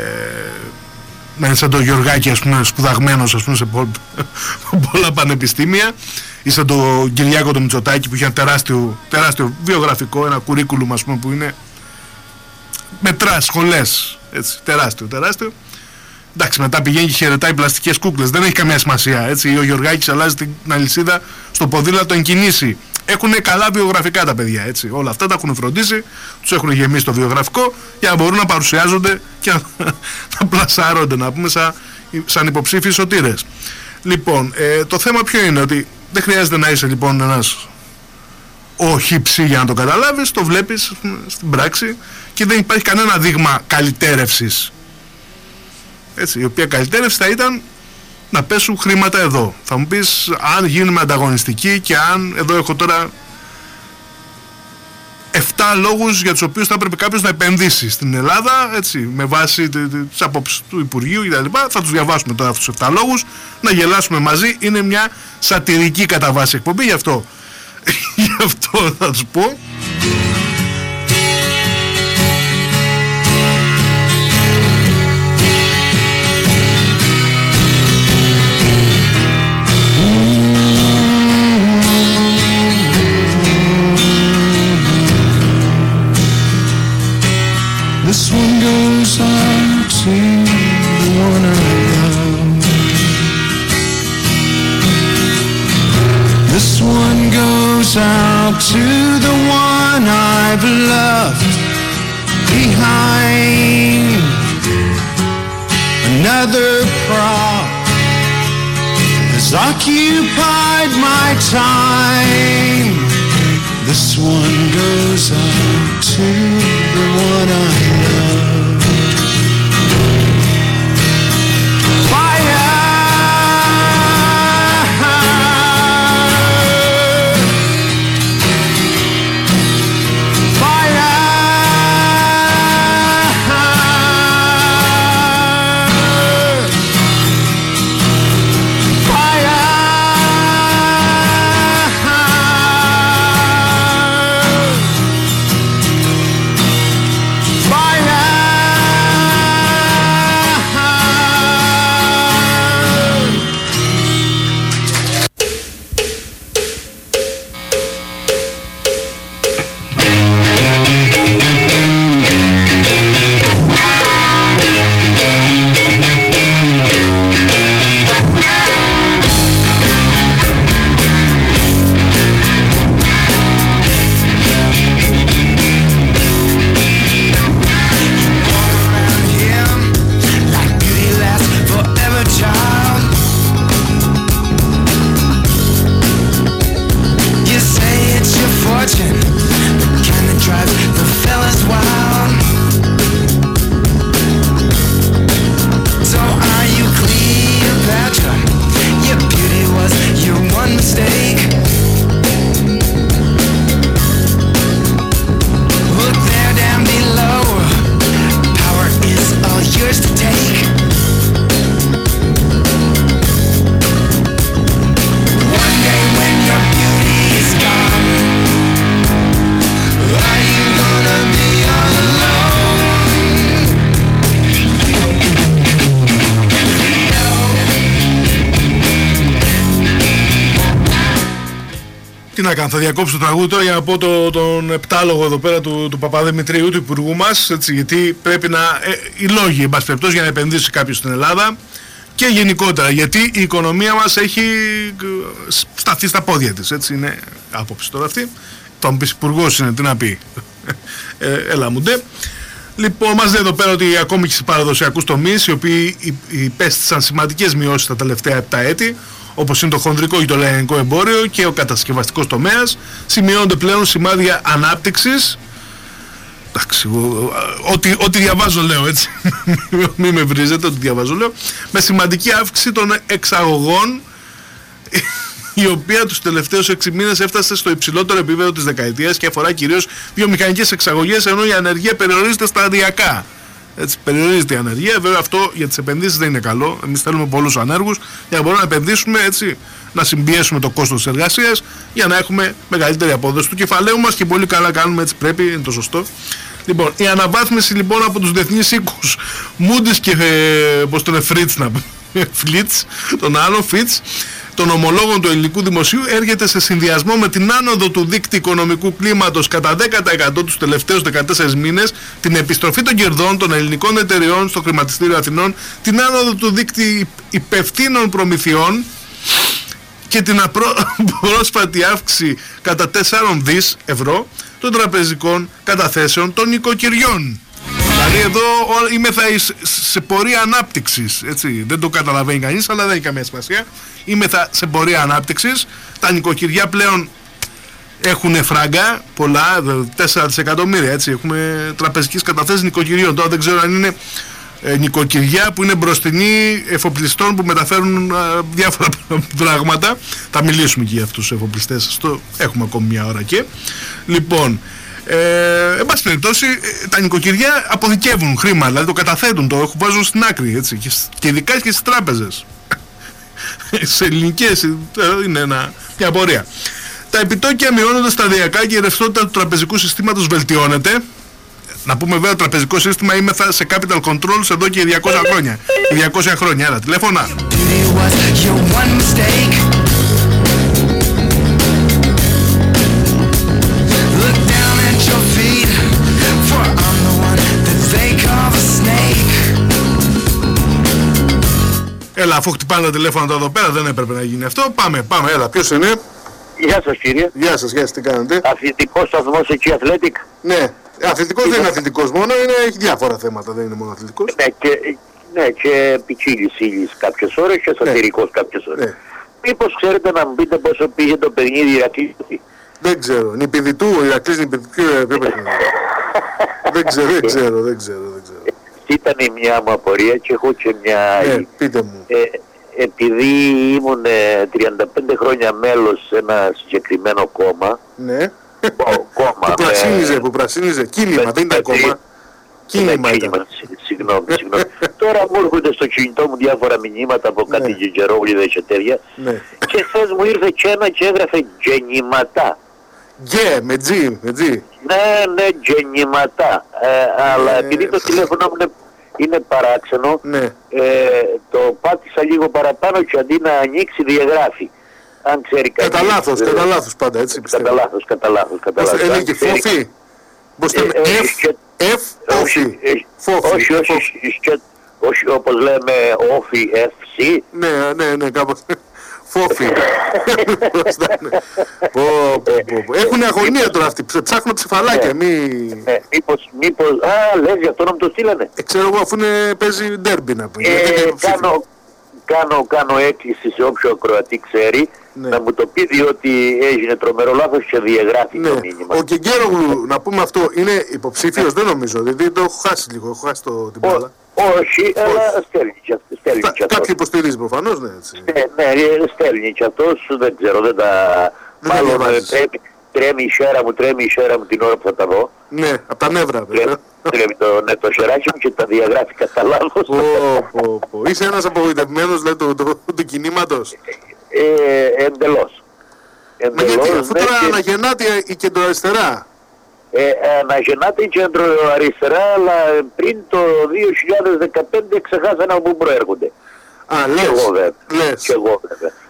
να είναι σαν το Γιωργάκη, ας πούμε, σπουδαγμένος, ας πούμε, σε πο, πολλά πανεπιστήμια, ή σαν το Κυριάκο το Μητσοτάκη που είχε ένα τεράστιο, τεράστιο βιογραφικό, ένα κουρίκουλουμ, ας πούμε, που είναι μετρά σχολές, έτσι, τεράστιο, τεράστιο. Εντάξει, μετά πηγαίνει και χαιρετάει πλαστικές κούκλες, δεν έχει καμία σημασία, έτσι. Ο Γιωργάκης αλλάζει την αλυσίδα στο ποδήλατο εν κινήσει. Έχουν καλά βιογραφικά τα παιδιά, έτσι. Όλα αυτά τα έχουν φροντίσει, τους έχουν γεμίσει το βιογραφικό για να μπορούν να παρουσιάζονται και να, να πλασάρονται, να πούμε, σαν, σαν υποψήφιοι σωτήρες. Λοιπόν, ε, το θέμα ποιο είναι, ότι δεν χρειάζεται να είσαι λοιπόν ένας οχύψη για να το καταλάβεις, το βλέπεις στην πράξη και δεν υπάρχει κανένα δείγμα καλυτέρευσης. Έτσι, η οποία καλυτέρευση θα ήταν να πέσουν χρήματα εδώ. Θα μου πεις, αν γίνουμε ανταγωνιστικοί και αν, εδώ έχω τώρα εφτά λόγους για τους οποίους θα έπρεπε κάποιος να επενδύσει στην Ελλάδα, έτσι, με βάση τις απόψεις του Υπουργείου κτλ. Θα τους διαβάσουμε τώρα αυτούς τους εφτά λόγους, να γελάσουμε μαζί. Είναι μια σατυρική κατά βάση εκπομπή, γι' αυτό, γι' αυτό θα τους πω. This one goes out to the one I love. This one goes out to the one I've left behind. Another prop has occupied my time. This one goes out to the one I love. Fire, fire, fire. Τι να κάνω, θα διακόψω το τραγούδι τώρα για να πω το, τον επτάλογο εδώ πέρα του, του Παπαδημητρίου, του υπουργού μας, έτσι, γιατί πρέπει να, ε, οι λόγοι, εν πάση περιπτώσει, για να επενδύσει κάποιος στην Ελλάδα και γενικότερα, γιατί η οικονομία μας έχει σταθεί στα πόδια της, έτσι, είναι άποψη τώρα αυτή. Τον πεις υπουργός είναι, τι να πει, ε, έλα μου ντε. Λοιπόν, μας λέει εδώ πέρα ότι ακόμη και σε παραδοσιακούς τομείς, οι οποίοι υπέστησαν σημαντικές μειώσεις τα τελευταία επτά έτη, όπως είναι το χονδρικό και το λιανικό εμπόριο και ο κατασκευαστικός τομέας, σημειώνονται πλέον σημάδια ανάπτυξης. Εντάξει, ό,τι, ό,τι διαβάζω λέω, έτσι, μην με βρίζετε, ό,τι διαβάζω λέω, με σημαντική αύξηση των εξαγωγών, η οποία τους τελευταίους έξι μήνες έφτασε στο υψηλότερο επίπεδο της δεκαετίας και αφορά κυρίως βιομηχανικές εξαγωγές, ενώ η ανεργία περιορίζεται σταδιακά. Έτσι, περιορίζεται η ανεργία. Βέβαια, αυτό για τις επενδύσεις δεν είναι καλό. Εμείς θέλουμε πολλούς ανέργους για να μπορούμε να επενδύσουμε, έτσι, να συμπιέσουμε το κόστος της εργασίας για να έχουμε μεγαλύτερη απόδοση του κεφαλαίου μας και πολύ καλά κάνουμε, έτσι πρέπει, είναι το σωστό. Λοιπόν, η αναβάθμιση λοιπόν από τους διεθνείς οίκους Moody's και ε, πώς το είναι, Fritz, να Flitz, τον άλλο Fitch, των ομολόγων του ελληνικού δημοσίου έρχεται σε συνδυασμό με την άνοδο του δείκτη οικονομικού κλίματος κατά δέκα τοις εκατό τους τελευταίους δεκατέσσερις μήνες, την επιστροφή των κερδών των ελληνικών εταιριών στο χρηματιστήριο Αθηνών, την άνοδο του δείκτη υπευθύνων προμηθειών και την απρό... πρόσφατη αύξηση κατά τέσσερα δις ευρώ των τραπεζικών καταθέσεων των νοικοκυριών. Δηλαδή εδώ είμαι θα σε πορεία ανάπτυξης, έτσι, δεν το καταλαβαίνει κανείς, αλλά δεν έχει καμία σημασία. Είμαι θα σε πορεία ανάπτυξης, τα νοικοκυριά πλέον έχουν φράγκα, πολλά, τέσσερα δισεκατομμύρια, έτσι, έχουμε τραπεζικές καταθέσεις νοικοκυριών. Τώρα δεν ξέρω αν είναι ε, νοικοκυριά που είναι μπροστινοί εφοπλιστών που μεταφέρουν α, διάφορα πράγματα. Θα μιλήσουμε και για αυτούς τους εφοπλιστές, αυτό έχουμε ακόμη μια ώρα και. Λοιπόν, Ε, εν πάση περιπτώσει, τα νοικοκυριά αποδικεύουν χρήμα, δηλαδή το καταθέτουν, το βάζουν στην άκρη, έτσι, και, και ειδικά και στις τράπεζες. Σε ελληνικές είναι ένα, μια απορία. Τα επιτόκια μειώνονται σταδιακά και η ρευστότητα του τραπεζικού συστήματος βελτιώνεται. Να πούμε βέβαια, το τραπεζικό σύστημα είμαι σε capital controls εδώ και διακόσια χρόνια. διακόσια χρόνια, έλα, τηλέφωνα. Έλα, αφού χτυπάνε τα τηλέφωνα εδώ πέρα, δεν έπρεπε να γίνει αυτό. Πάμε, πάμε, έλα, ποιος είναι? Γεια σας κύριε. Γεια σας, γεια σας, τι κάνετε? Αθλητικός σταθμός εκεί, Athletic. Ναι, αθλητικός δεν είναι αθλητικός μόνο, είναι, έχει διάφορα θέματα, δεν είναι μόνο αθλητικός. Ναι, και, ναι, και πιτσίλης ήλης κάποιες ώρες και σατυρικός ναι. κάποιες ώρες. Ναι. Μήπως ξέρετε να μου πείτε πόσο πήγε το παιχνίδι Ηρακλή? Δεν ξέρω, νηπηδητού, ο Ηρακλής νηπηδητού, δεν ξέρω, δεν ξέρω, δεν ξέρω, δεν ξέρω. Ήταν μια μου απορία και έχω και μια... Ναι, πείτε μου. Ε, επειδή ήμουν τριάντα πέντε χρόνια μέλος σε ένα συγκεκριμένο κόμμα. Ναι. Ο, κόμμα. Που πρασίνιζε, με, που πρασίνιζε. Κίνημα, με, δεν ήταν κόμμα. Κίνημα ήταν. Συγγνώμη, συγγνώμη. Τώρα μου έρχονται στο κινητό μου διάφορα μηνύματα από κάτι γεγερόβληδες και τέτοια. Ναι. Και χθες μου ήρθε και ένα και έγραφε γεννηματά. Γκέ, με τζι, με τζι. Ναι, ναι, γεννηματά. Ε, αλλά ε, επειδή το τηλέφωνο μου είναι, είναι παράξενο, ναι. ε, το πάτησα λίγο παραπάνω και αντί να ανοίξει διαγράφει. Αν ξέρει κανείς. Κατά λάθος, κατά λάθος πάντα, έτσι πιστεύω. Κατά λάθος, κατά λάθος, κατά λάθος. Είναι και φόφι. Πώς το λέμε, F, όφι. Όχι, όχι, όχι, όπως λέμε, όφι, εφ σι. Ναι, ναι, ναι, κάπως. Φόφι. Έχουν αγωνία τώρα αυτοί. Ψάχνουν ψηφαλάκια. Μήπως, μήπως. Α, λες γι' αυτό να μου το στείλανε. Ξέρω εγώ, αφού παίζει ντέρμπι να πει. Κάνω, κάνω έκκληση σε όποιο ακροατή ξέρει ναι. να μου το πει, διότι έγινε τρομερό λάθος και διαγράφει ναι. το μήνυμα. Ο Κεγκέρογλου, να πούμε αυτό, είναι υποψήφιος, δεν νομίζω, δηλαδή το έχω χάσει λίγο, έχω χάσει το, την μπάλα. Όχι, αλλά στέλνει και αυτός. Κάποιοι υποστηρίζει προφανώς, ναι, έτσι. Ναι, ναι, στέλνει και αυτός, δεν ξέρω, δεν τα... Μάλλον τρέμει, τρέμει η σέρα μου, τρέμει η σέρα μου την ώρα που θα τα δω. Ναι, από τα νεύρα βέβαια. Τρέμει το, ναι, το σεράκι μου και τα διαγράφει κατά λάθος. Πω, πω, πω. Είσαι ένας απογοητευμένος, λέει, του, του, του κινήματος. Ε, εντελώς. εντελώς. Γιατί αφού τώρα και... αναγεννάται η κεντροαριστερά. Ε, αναγεννάται η κεντροαριστερά, αλλά πριν το δύο χιλιάδες δεκαπέντε ξεχάσανε από πού προέρχονται. Α, λες, και εγώ βέβαια. Λες. Και εγώ βέβαια.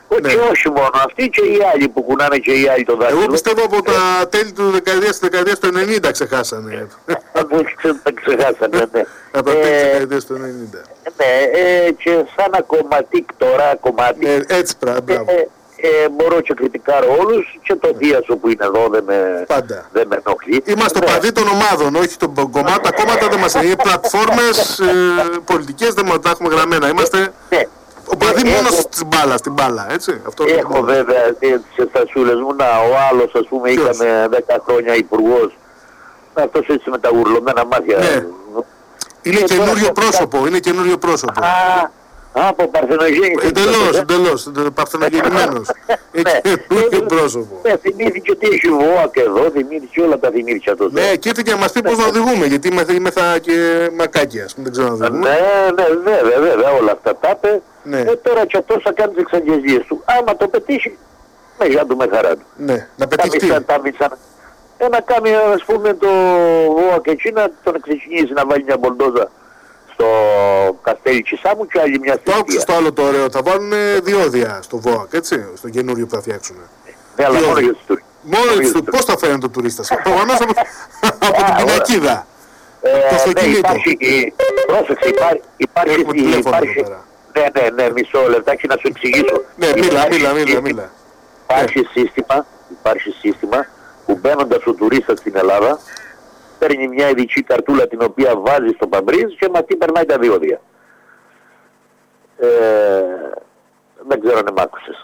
Όχι, Ναι. όχι μόνο αυτοί και οι άλλοι που κουνάνε και οι άλλοι το δάχτυλο. Εγώ πιστεύω από τα τέλη του δεκαετίας, της δεκαετίας του ενενήντα ξεχάσανε. Δεν τα ξεχάσανε, ναι. Από τα τέλη της δεκαετίας του ενενήντα. Ναι, ε, και σαν ακομματίκ τώρα, κομμάτι. Ναι, έτσι πράγμα. Ε, ε, μπορώ και κριτικάρω όλους και το Δίασο που είναι εδώ δεν με, δεν με ενοχλεί. Είμαστε ναι. παδί των ομάδων, όχι των κομμάτων. Τα κόμματα δεν μας είναι. Οι πλατφόρμες ε, πολιτικές δεν τα έχουμε γραμμένα. Είμαστε ναι. ο παδί ε, μόνο έχω, στην μπάλα, στην μπάλα, έτσι. Αυτό έχω μόνο. βέβαια τις στασούλες μου, να, ο άλλος ας πούμε Ποιος? είχαμε δέκα χρόνια υπουργός. Αυτός έτσι με τα γουρλωμένα μάτια. Ναι. Είναι καινούριο πρόσωπο, είναι καινούριο πρόσωπο. Α, από παρθενογέννηση. Εντελώς, εντελώς, παρθενογεννημένος. Είναι καινούριο πρόσωπο. Ναι, θυμήθηκε ότι έχει ΒΟΑΚ εδώ, θυμήθηκε όλα τα θυμήθηκε αυτό. Ναι, και ήρθε και να μας πει πώς να οδηγούμε, γιατί είμεθα και μακάκια, ας πούμε, δεν ξέρω να οδηγούμε. Ναι, ναι, βέβαια, βέβαια, όλα αυτά τα είπε. Ναι. Ε, τώρα και αυτός θα κάνει τις εξαγγελίες του. Άμα το πετύχει, με γεια του, με χαρά του. Ναι, να πετύχει τι. Ε, να κάνει, ας πούμε, το ΒΟΑΚ εκεί, να τον εξεκινήσει να βάλει μια μπολντόζα στο Καστέλι Τσισάμου και άλλη μια Το άκουσες το άλλο το ωραίο, θα βάλουν διόδια στο ΒΟΑΚ, έτσι, στο καινούριο που θα φτιάξουν. Ναι, αλλά μόνο για τους τουρίστες. Μόνο για τους τουρίστες. Πώς θα φαίνεται ο τουρίστας. Προφανώς από, από την πινακίδα. Ε, το αυτοκίνητο. Ναι, υπάρχει, πρόσεξε, υπάρχει, υπάρχει, υπάρχει, ναι, ναι, ναι, μισό λεπτάκι να σου εξηγήσω. Ναι, μίλα, μίλα, μίλα, μίλα. Υπάρχει σύστημα, υπάρχει σύστημα που μπαίνοντας ο τουρίστας στην Ελλάδα παίρνει μια ειδική καρτούλα την οποία βάζει στο παμπρίζ και με αυτή περνάει τα διόδια. Ε, δεν ξέρω αν μ' άκουσες.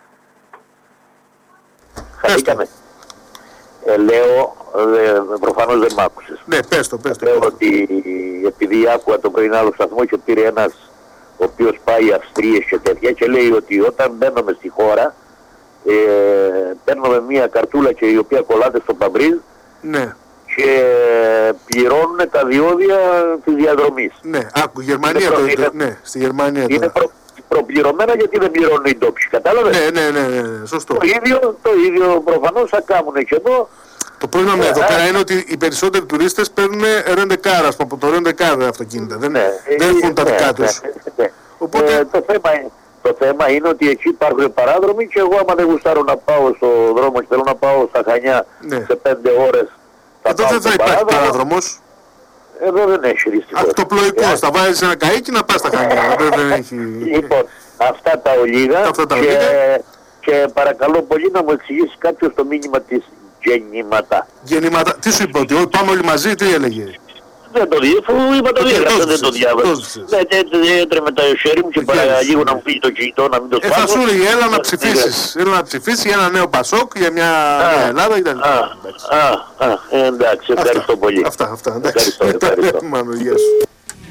Χαθήκαμε. Ε, λέω, ε, προφανώς δεν μ' άκουσες. Ναι, πες το, πες το. Λέω ότι επειδή άκουγα το πρωί άλλο σταθμό και πήρε ένας ο οποίος πάει Αυστρίες και τέτοια και λέει ότι όταν μπαίνουμε στη χώρα ε, παίρνουμε μια καρτούλα και η οποία κολλάται στο παμπρίζ ναι. και πληρώνουν τα διόδια της διαδρομής. Ναι, άκου, Γερμανία το είναι, ναι, στη Γερμανία είναι προ, προπληρωμένα γιατί δεν πληρώνουν οι ντόπιοι, κατάλαβες. Ναι, ναι, ναι, ναι, σωστό. Το ίδιο, το ίδιο προφανώς θα κάνουν και εδώ. Το πρόβλημα με εδώ πέρα είναι ότι οι περισσότεροι τουρίστες παίρνουν ρεντεκάρα, ας πούμε, από το ρεντεκάρα αυτοκίνητα, δεν, ναι, δεν έχουν τα δικά τους. Ναι, ναι. Οπότε... Ε, το, θέμα, το θέμα είναι ότι εκεί υπάρχουν παράδρομοι και εγώ άμα δεν γουστάρω να πάω στο δρόμο και θέλω να πάω στα Χανιά ναι. σε πέντε ώρες. Εδώ δεν θα υπάρχει παράδρομος. Εδώ δεν έχει δυστυχώς. Ακτοπλοϊκός, θα βάζεις ένα καΐκι να πας στα Χανιά. δεν, δεν έχει... Λοιπόν, αυτά τα ολίγα, αυτά τα και, ολίγα. Και παρακαλώ πολύ να μου εξηγήσει κάποιος το μήνυμα της γεννήματα. Γεννήματα, τι σου είπε, ότι πάμε όλοι μαζί, τι έλεγε. Δεν το διέφω, είπα το διέφω, δεν το διάβασα. Ναι, έτρεμε τα χέρι μου και παραλίγο να μου φύγει το κινητό, να μην το σπάσω. Ε, θα σου λέει, έλα να ψηφίσεις, έλα να ψηφίσεις για ένα νέο Πασόκ, για μια νέα Ελλάδα κτλ. Α, α, εντάξει, ευχαριστώ πολύ. Αυτά, αυτά, εντάξει. Ευχαριστώ, ευχαριστώ. Μάνο, γεια σου.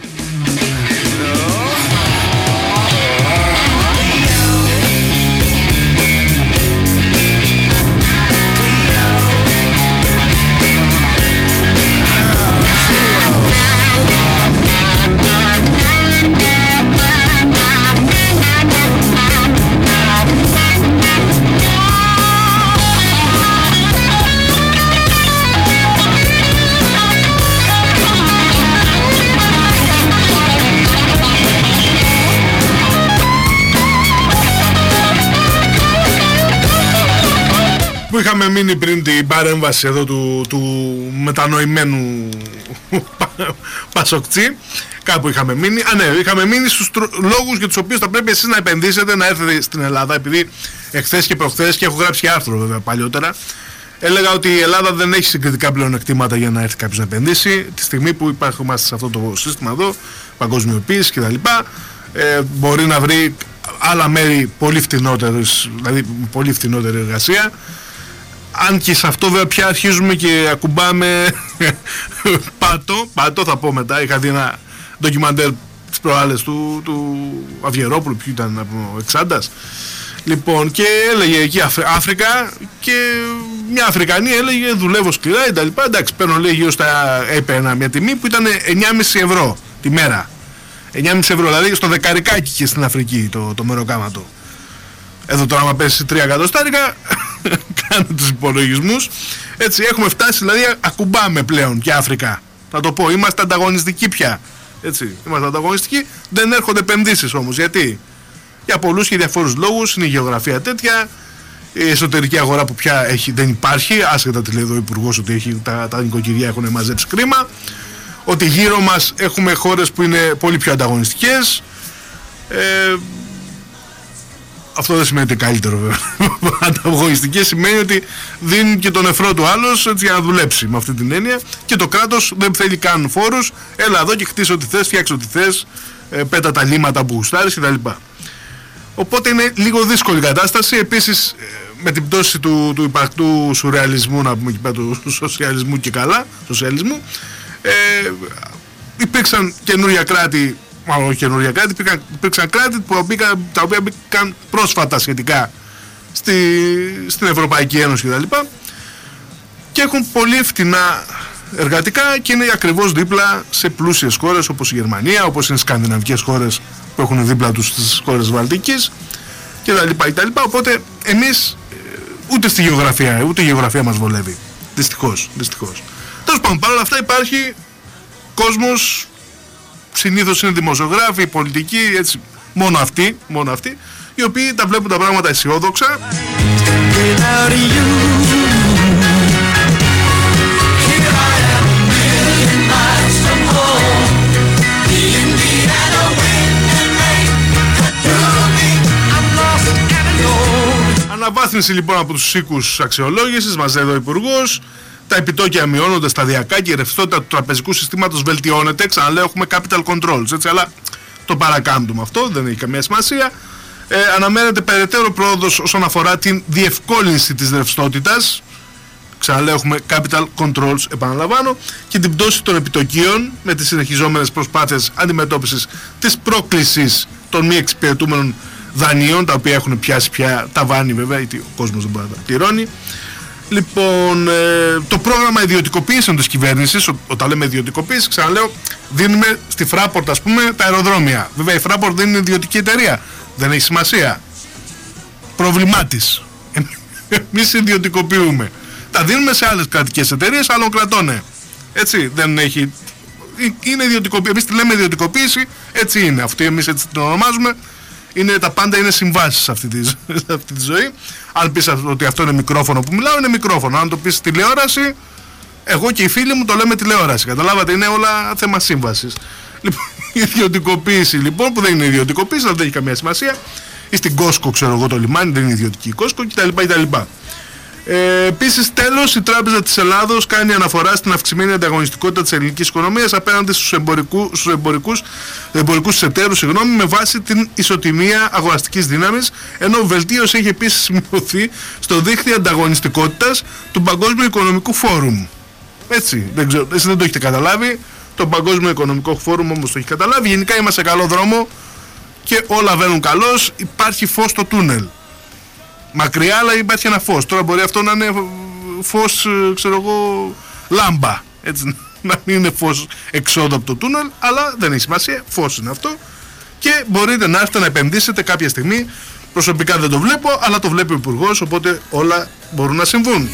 Που είχαμε μείνει πριν την παρέμβαση εδώ του, του μετανοημένου Πασοκτσί, κάπου είχαμε μείνει. Α, ναι, είχαμε μείνει στους τρο... λόγους για τους οποίους θα πρέπει εσείς να επενδύσετε, να έρθετε στην Ελλάδα, επειδή εχθές και προχθές, και έχω γράψει και άρθρο βέβαια παλιότερα, έλεγα ότι η Ελλάδα δεν έχει συγκριτικά πλεονεκτήματα για να έρθει κάποιος να επενδύσει. Τη στιγμή που υπάρχουμε σε αυτό το σύστημα εδώ, παγκοσμιοποίηση κτλ., ε, μπορεί να βρει άλλα μέρη πολύ φτηνότερες, δηλαδή πολύ φτηνότερη εργασία. Αν και σε αυτό βέβαια πια αρχίζουμε και ακουμπάμε πάτο, πάτο θα πω μετά, είχα δει ένα ντοκιμαντέρ τις προάλλες του, του Αυγερόπουλου, ποιο ήταν από Εξάντας. Λοιπόν, και έλεγε εκεί Αφρι, Αφρικα, και μια Αφρικανή έλεγε δουλεύω σκληρά κτλ. Εντάξει, παίρνω λέει γύρω στα, έπαιρνα μια τιμή που ήταν εννιά κόμμα πέντε ευρώ τη μέρα. εννιά κόμμα πέντε ευρώ, δηλαδή στο δεκαρικάκι και στην Αφρική το, το μεροκάματο. Εδώ τώρα άμα πέσει τρία εκατοστάρικα, κάνω τους υπολογισμούς. Έτσι έχουμε φτάσει, δηλαδή ακουμπάμε πλέον και Αφρικά. Θα το πω, είμαστε ανταγωνιστικοί πια. Έτσι, είμαστε ανταγωνιστικοί, δεν έρχονται επενδύσεις όμως. Γιατί? Για πολλούς και διαφόρους λόγους. Είναι η γεωγραφία τέτοια. Η εσωτερική αγορά που πια έχει, δεν υπάρχει. Άσχετα τι λέει εδώ ο Υπουργός ότι έχει, τα, τα νοικοκυριά έχουν μαζέψει κρίμα. Ότι γύρω μας έχουμε χώρες που είναι πολύ πιο ανταγωνιστικές. Ε, αυτό δεν σημαίνει ότι είναι καλύτερο βέβαια. Ανταγωνιστικές σημαίνει ότι δίνει και τον νεφρό του άλλος έτσι, για να δουλέψει με αυτή την έννοια. Και το κράτος δεν θέλει καν φόρους. Έλα εδώ και χτίσε ό,τι θες, φτιάξε ό,τι θες, ε, πέτα τα λίματα που γουστάρεις κτλ. Οπότε είναι λίγο δύσκολη η κατάσταση. Επίσης με την πτώση του, του υπαρκτού σουρεαλισμού, να πούμε εκεί πέρα, του σοσιαλισμού και καλά, σοσιαλισμού, ε, υπήρξαν καινούρια κράτη, μάλλον όχι καινούρια κράτη, υπήρξαν, υπήρξαν κράτη που μπήκαν, τα οποία μπήκαν πρόσφατα σχετικά στη, στην Ευρωπαϊκή Ένωση κτλ. Και, και έχουν πολύ φτηνά εργατικά και είναι ακριβώς δίπλα σε πλούσιες χώρες όπως η Γερμανία, όπως είναι οι σκανδιναβικές χώρες που έχουν δίπλα τους στις χώρες Βαλτικής κτλ. Οπότε εμείς ούτε στη γεωγραφία, ούτε η γεωγραφία μας βολεύει. Δυστυχώς, δυστυχώς. Τέλος πάντων, παρόλα αυτά υπάρχει κόσμος, συνήθως είναι δημοσιογράφοι, πολιτικοί, έτσι, μόνο αυτοί, μόνο αυτοί, οι οποίοι τα βλέπουν τα πράγματα αισιόδοξα. Αναβάθμιση λοιπόν από τους οίκους αξιολόγησης, μας λέει εδώ ο Υπουργός. Τα επιτόκια μειώνονται σταδιακά και η ρευστότητα του τραπεζικού συστήματος βελτιώνεται. Ξαναλέω, έχουμε capital controls, έτσι, αλλά το παρακάμπτουμε αυτό, δεν έχει καμία σημασία. Ε, αναμένεται περαιτέρω πρόοδος όσον αφορά την διευκόλυνση της ρευστότητας. Ξαναλέω, έχουμε capital controls, επαναλαμβάνω, και την πτώση των επιτοκίων με τις συνεχιζόμενες προσπάθειες αντιμετώπισης της πρόκλησης των μη εξυπηρετούμενων δανείων, τα οποία έχουν πιάσει πια ταβάνι βέβαια, γιατί ο κόσμος δεν μπορεί να τα πληρώνει. Λοιπόν, ε, το πρόγραμμα ιδιωτικοποίησεων της κυβέρνησης, ό, όταν λέμε ιδιωτικοποίηση, ξαναλέω, δίνουμε στη Fraport, ας πούμε, τα αεροδρόμια. Βέβαια η Fraport δεν είναι ιδιωτική εταιρεία, δεν έχει σημασία. Πρόβλημά της. Εμείς ιδιωτικοποιούμε. Τα δίνουμε σε άλλες κρατικές εταιρείες άλλων κρατών. Έτσι, δεν έχει. Είναι ιδιωτικοποίηση. Εμείς τη λέμε ιδιωτικοποίηση, έτσι είναι. Αυτή εμείς έτσι την ονομάζουμε. Είναι, τα πάντα είναι συμβάσεις σε αυτή, τη, σε αυτή τη ζωή. Αν πεις ότι αυτό είναι μικρόφωνο που μιλάω, είναι μικρόφωνο. Αν το πεις τηλεόραση, εγώ και οι φίλοι μου το λέμε τηλεόραση. Καταλάβατε, είναι όλα θέμα σύμβασης. Λοιπόν, η ιδιωτικοποίηση λοιπόν, που δεν είναι ιδιωτικοποίηση, αλλά δεν έχει καμία σημασία. Ή στην Κόσκο, ξέρω εγώ, το λιμάνι, δεν είναι ιδιωτική η Κόσκο κτλ. Ε, Επίσης, τέλος, η Τράπεζα της Ελλάδος κάνει αναφορά στην αυξημένη ανταγωνιστικότητα της ελληνικής οικονομίας απέναντι στους εμπορικού, στους εμπορικούς, εμπορικούς εταίρους, συγγνώμη, με βάση την ισοτιμία αγοραστικής δύναμης, ενώ βελτίωση έχει επίσης σημειωθεί στο δίκτυο ανταγωνιστικότητας του Παγκόσμιου Οικονομικού Φόρουμ. Έτσι, δεν ξέρω, εσείς δεν το έχετε καταλάβει, το Παγκόσμιο Οικονομικό Φόρουμ όμως το έχει καταλάβει. Γενικά είμαστε σε καλό δρόμο και όλα βαίνουν καλώς, υπάρχει φως στο τούνελ. Μακριά, αλλά υπάρχει ένα φως. Τώρα μπορεί αυτό να είναι φως, ξέρω εγώ, λάμπα. Έτσι, να μην είναι φως εξόδου από το τούνελ, αλλά δεν έχει σημασία. Φως είναι αυτό. Και μπορείτε να έρθετε να επενδύσετε κάποια στιγμή. Προσωπικά δεν το βλέπω, αλλά το βλέπει ο Υπουργός, οπότε όλα μπορούν να συμβούν.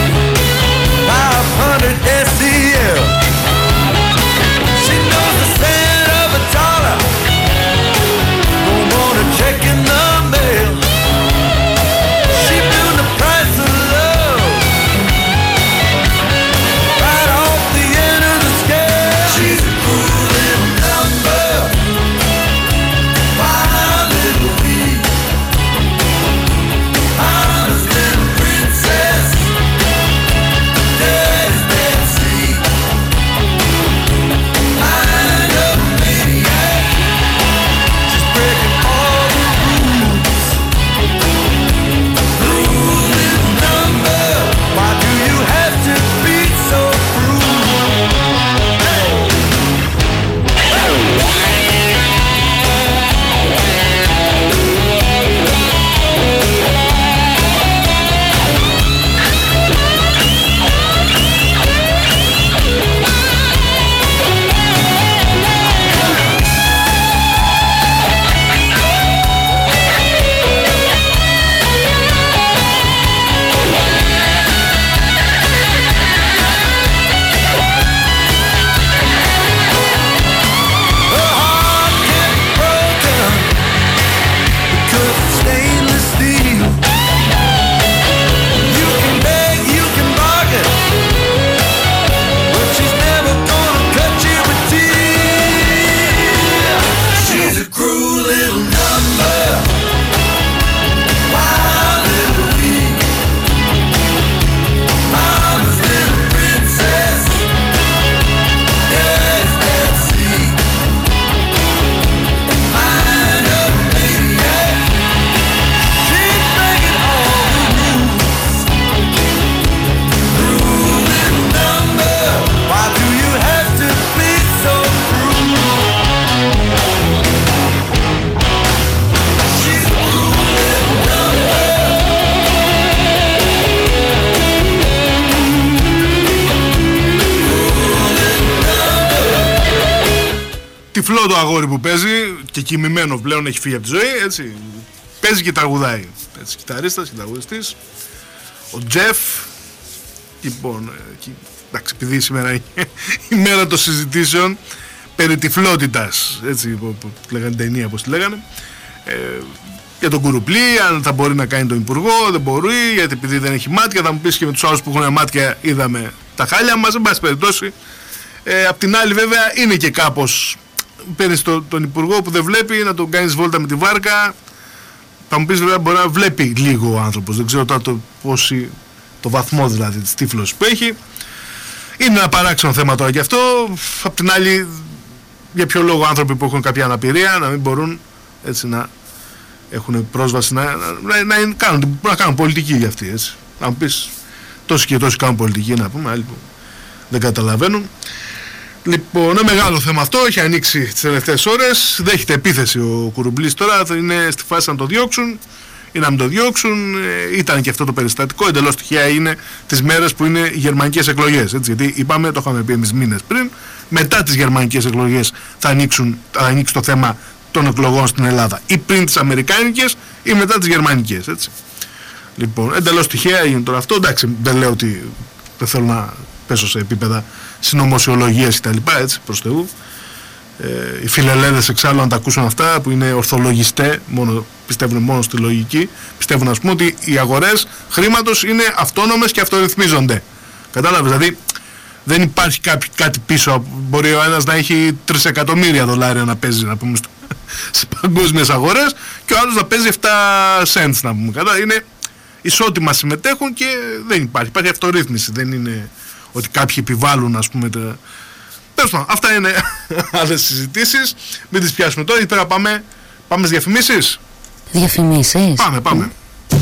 She knows the τυφλό το αγόρι που παίζει και κοιμημένο πλέον, έχει φύγει από τη ζωή, έτσι. Παίζει και τραγουδάει. Έτσι, κιθαρίστας και τραγουδιστής. Ο Τζεφ. Λοιπόν, και, εντάξει, επειδή σήμερα είναι η μέρα των συζητήσεων περί τυφλότητας, έτσι που, που λέγανε ταινία, όπως τη λέγανε, ε, για τον Κουρουπλή, αν θα μπορεί να κάνει τον υπουργό, δεν μπορεί, γιατί επειδή δεν έχει μάτια. Θα μου πεις και με τους άλλους που έχουν μάτια είδαμε τα χάλια μας, εν πάση περιπτώσει. Ε, απ' την άλλη βέβαια είναι και κάπως, παίρνεις το, τον υπουργό που δεν βλέπει, να τον κάνεις βόλτα με τη βάρκα. Θα μου πεις βέβαια μπορεί να βλέπει λίγο ο άνθρωπος, δεν ξέρω τώρα το, πόση, το βαθμό δηλαδή της τύφλωσης που έχει. Είναι ένα παράξενο θέμα τώρα και αυτό. Απ' την άλλη, για ποιο λόγο άνθρωποι που έχουν κάποια αναπηρία να μην μπορούν έτσι να έχουν πρόσβαση να, να, να, να, κάνουν, να κάνουν πολιτική για αυτή, έτσι. Να μου πεις τόσοι και τόσοι κάνουν πολιτική, να πούμε, άλλοι που δεν καταλαβαίνουν. Λοιπόν, είναι μεγάλο θέμα αυτό, έχει ανοίξει τις τελευταίες ώρες, δέχεται επίθεση ο Κουρουμπλής τώρα, θα είναι στη φάση να το διώξουν ή να μην το διώξουν. Ε, ήταν και αυτό το περιστατικό, εντελώς τυχαία είναι τις μέρες που είναι οι γερμανικές εκλογές, έτσι, γιατί είπαμε, το είχαμε πει εμείς μήνες πριν, μετά τις γερμανικές εκλογές θα, ανοίξουν, θα ανοίξει το θέμα των εκλογών στην Ελλάδα, ή πριν τις αμερικάνικες ή μετά τις γερμανικές, έτσι. Λοιπόν, εντελώς τυχαία είναι τώρα αυτό, εντάξει, δεν λέω ότι δεν θέλω να πέσω σε επίπεδα συνωμοσιολογίας και τα λοιπά, έτσι, προς Θεού. Ε, οι φιλελέδες εξάλλου αν τα ακούσουν αυτά που είναι ορθολογιστέ, μόνο, πιστεύουν μόνο στη λογική, πιστεύουν ας πούμε ότι οι αγορές χρήματος είναι αυτόνομες και αυτορυθμίζονται. Κατάλαβες, δηλαδή δεν υπάρχει κάποι, κάτι πίσω, μπορεί ο ένας να έχει τρία εκατομμύρια δολάρια να παίζει, να πούμε, στο, σε παγκόσμιες αγορές και ο άλλος να παίζει επτά cents, να πούμε, κατά, είναι ισότιμα συμμετέχουν και δεν υπάρχει, υπάρχει αυτορύθμιση, δεν είναι ότι κάποιοι επιβάλλουν, ας πούμε, τα... Τέλος πάντων, αυτά είναι άλλες συζητήσεις, μην τις πιάσουμε τώρα, γιατί πέρα πάμε, πάμε στις διαφημίσεις. Διαφημίσεις? Πάμε, πάμε.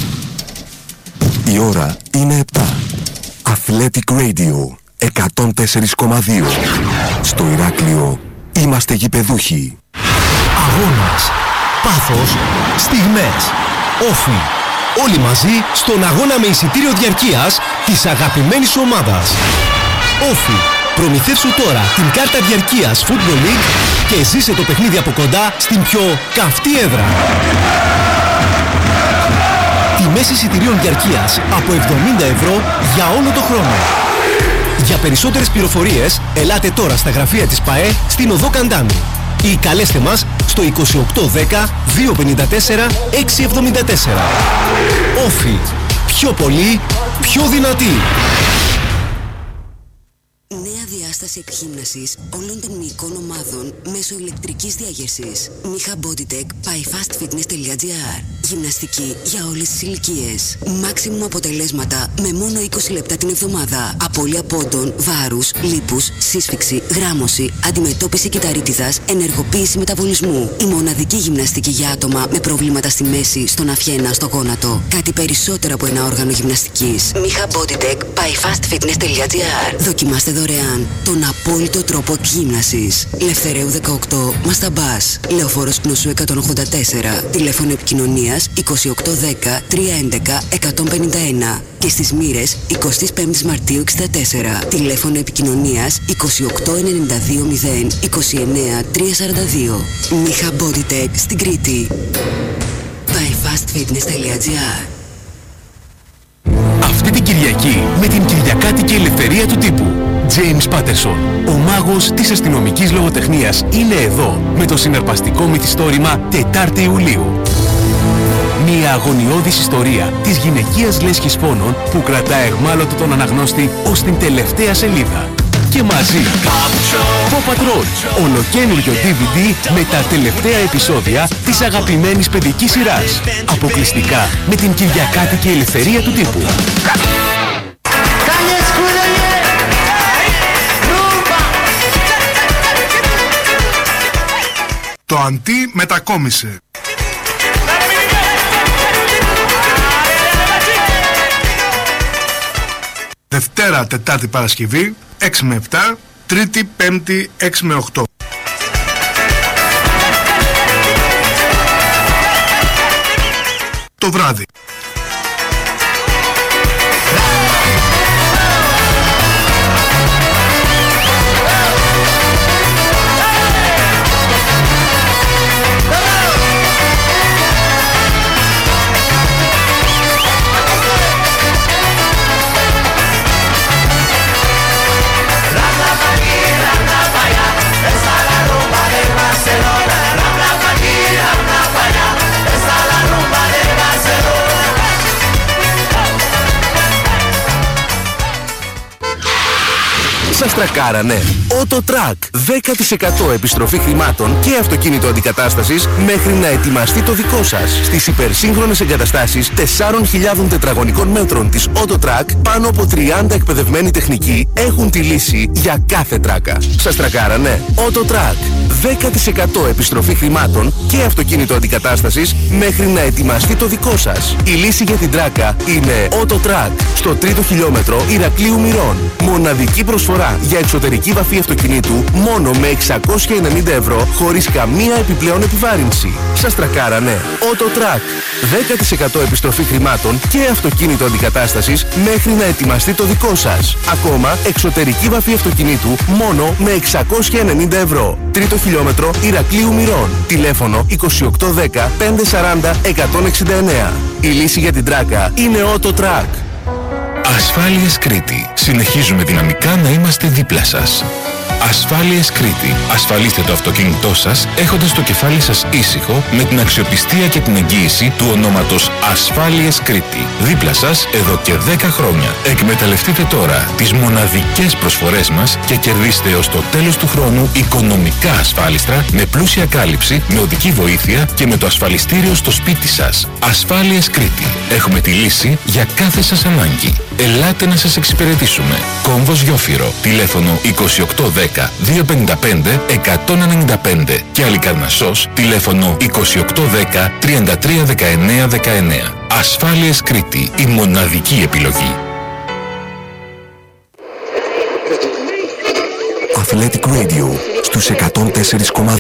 Η ώρα είναι επτά. Athletic Radio εκατόν τέσσερα κόμμα δύο. Στο Ηράκλειο είμαστε γηπεδούχοι. Αγώνας, πάθος, στιγμές, όφι. Όλοι μαζί στον αγώνα με εισιτήριο διαρκείας της αγαπημένης σου ομάδας. Όφι. Προμηθεύσου τώρα την κάρτα διαρκείας Football League και ζήσε το παιχνίδι από κοντά στην πιο καυτή έδρα. Τιμές εισιτηρίων διαρκείας από εβδομήντα ευρώ για όλο το χρόνο. Για περισσότερες πληροφορίες, ελάτε τώρα στα γραφεία της ΠΑΕ στην Οδό Καντάνη ή καλέστε μας στο είκοσι οκτώ δέκα διακόσια πενήντα τέσσερα εξακόσια εβδομήντα τέσσερα. Όφι. Πιο πολύ, πιο δυνατή. Νέα διάσταση εκγύμνασης όλων των μυϊκών ομάδων μέσω ηλεκτρικής διάγερσης. Μιχα Bodytech by fastfitness.gr. Γυμναστική για όλες τις ηλικίες. Μάξιμουμ αποτελέσματα με μόνο είκοσι λεπτά την εβδομάδα. Απώλεια πόντων, βάρους, λίπους, σύσφυξη, γράμμωση, αντιμετώπιση κυταρίτιδας, ενεργοποίηση μεταβολισμού. Η μοναδική γυμναστική για άτομα με προβλήματα στη μέση, στον αφιένα, στο γόνατο. Κάτι περισσότερο από ένα όργανο γυμναστικής. Μιχα Bodytech by fastfitness.gr. Δοκιμάστε δωρεάν τον απόλυτο τρόπο εκγύμνασης. Λευθεραίου δεκαοκτώ, Μασταμπάς. Λεωφόρος Κνωσού εκατόν ογδόντα τέσσερα. Τηλέφωνο επικοινωνίας είκοσι οκτώ δέκα τριακόσια έντεκα εκατόν πενήντα ένα. Και στις Μοίρες εικοστή πέμπτη Μαρτίου εξήντα τέσσερα. Τηλέφωνο επικοινωνίας είκοσι οκτώ ενενήντα δύο μηδέν είκοσι εννέα τριακόσια σαράντα δύο. Μιχα Bodytech στην Κρήτη. by fastfitness.gr. Αυτή την Κυριακή με την Κυριακάτικη Ελευθερία του Τύπου. James Patterson, ο μάγος της αστυνομικής λογοτεχνίας, είναι εδώ με το συναρπαστικό μυθιστόρημα Τετάρτη Ιουλίου. Μια αγωνιώδης ιστορία της γυναικείας λέσχης πόνων που κρατά αιχμάλωτο τον αναγνώστη ως την τελευταία σελίδα. Και μαζί Paw Patrol, ολοκαίνουργιο ντι βι ντι με τα τελευταία επεισόδια της αγαπημένης παιδικής σειράς. Αποκλειστικά με την Κυριακάτικη Ελευθερία του Τύπου. Το Αντί μετακόμισε. Δευτέρα, Τετάρτη, Παρασκευή, έξι με επτά, Τρίτη, Πέμπτη, έξι με οκτώ. Το βράδυ. τρακάρανε. Autotrack. δέκα τοις εκατό επιστροφή χρημάτων και αυτοκίνητο αντικατάστασης μέχρι να ετοιμαστεί το δικό σας. Στις υπερσύγχρονες εγκαταστάσεις τεσσάρων χιλιάδων τετραγωνικών μέτρων της Autotrack, πάνω από τριάντα εκπαιδευμένοι τεχνικοί έχουν τη λύση για κάθε τράκα. Σας τρακάρανε. Autotrack. δέκα τοις εκατό επιστροφή χρημάτων και αυτοκίνητο αντικατάστασης μέχρι να ετοιμαστεί το δικό σας. Η λύση για την τράκα είναι Autotrack. Στο τρίτο χιλιόμετρο Ηρακλείου Μυρών. Μοναδική προσφορά για εξωτερική βαφή αυτοκινήτου μόνο με εξακόσια ενενήντα ευρώ χωρίς καμία επιπλέον επιβάρυνση. Σας τρακάρανε. Autotrack. δέκα τοις εκατό επιστροφή χρημάτων και αυτοκίνητο αντικατάστασης μέχρι να ετοιμαστεί το δικό σας. Ακόμα εξωτερική βαφή αυτοκινήτου μόνο με εξακόσια ενενήντα ευρώ. Τρίτο χιλιόμετρο Ηρακλείου Μυρών. Τηλέφωνο είκοσι οκτώ δέκα πεντακόσια σαράντα εκατόν εξήντα εννέα. Η λύση για την τράκα είναι Autotrack. Ασφάλειες Κρήτη. Συνεχίζουμε δυναμικά να είμαστε δίπλα σας. Ασφάλειες Κρήτη. Ασφαλίστε το αυτοκίνητό σας έχοντας το κεφάλι σας ήσυχο με την αξιοπιστία και την εγγύηση του ονόματος Ασφάλειες Κρήτη. Δίπλα σας εδώ και δέκα χρόνια. Εκμεταλλευτείτε τώρα τις μοναδικές προσφορές μας και κερδίστε ως το τέλος του χρόνου οικονομικά ασφάλιστρα με πλούσια κάλυψη, με οδική βοήθεια και με το ασφαλιστήριο στο σπίτι σας. Ασφάλειες Κρήτη. Έχουμε τη λύση για κάθε σας ανάγκη. Ελάτε να σας εξυπηρετήσουμε. Κόμβος Γιόφυρο. Τηλέφωνο είκοσι οκτώ δέκα διακόσια πενήντα πέντε εκατόν ενενήντα πέντε και Αλικαρνασσός. Τηλέφωνο είκοσι οκτώ δέκα τριάντα τρία δεκαεννέα δεκαεννέα. Ασφάλειες Κρήτη. Η μοναδική επιλογή. Athletic Radio στους εκατόν τέσσερα κόμμα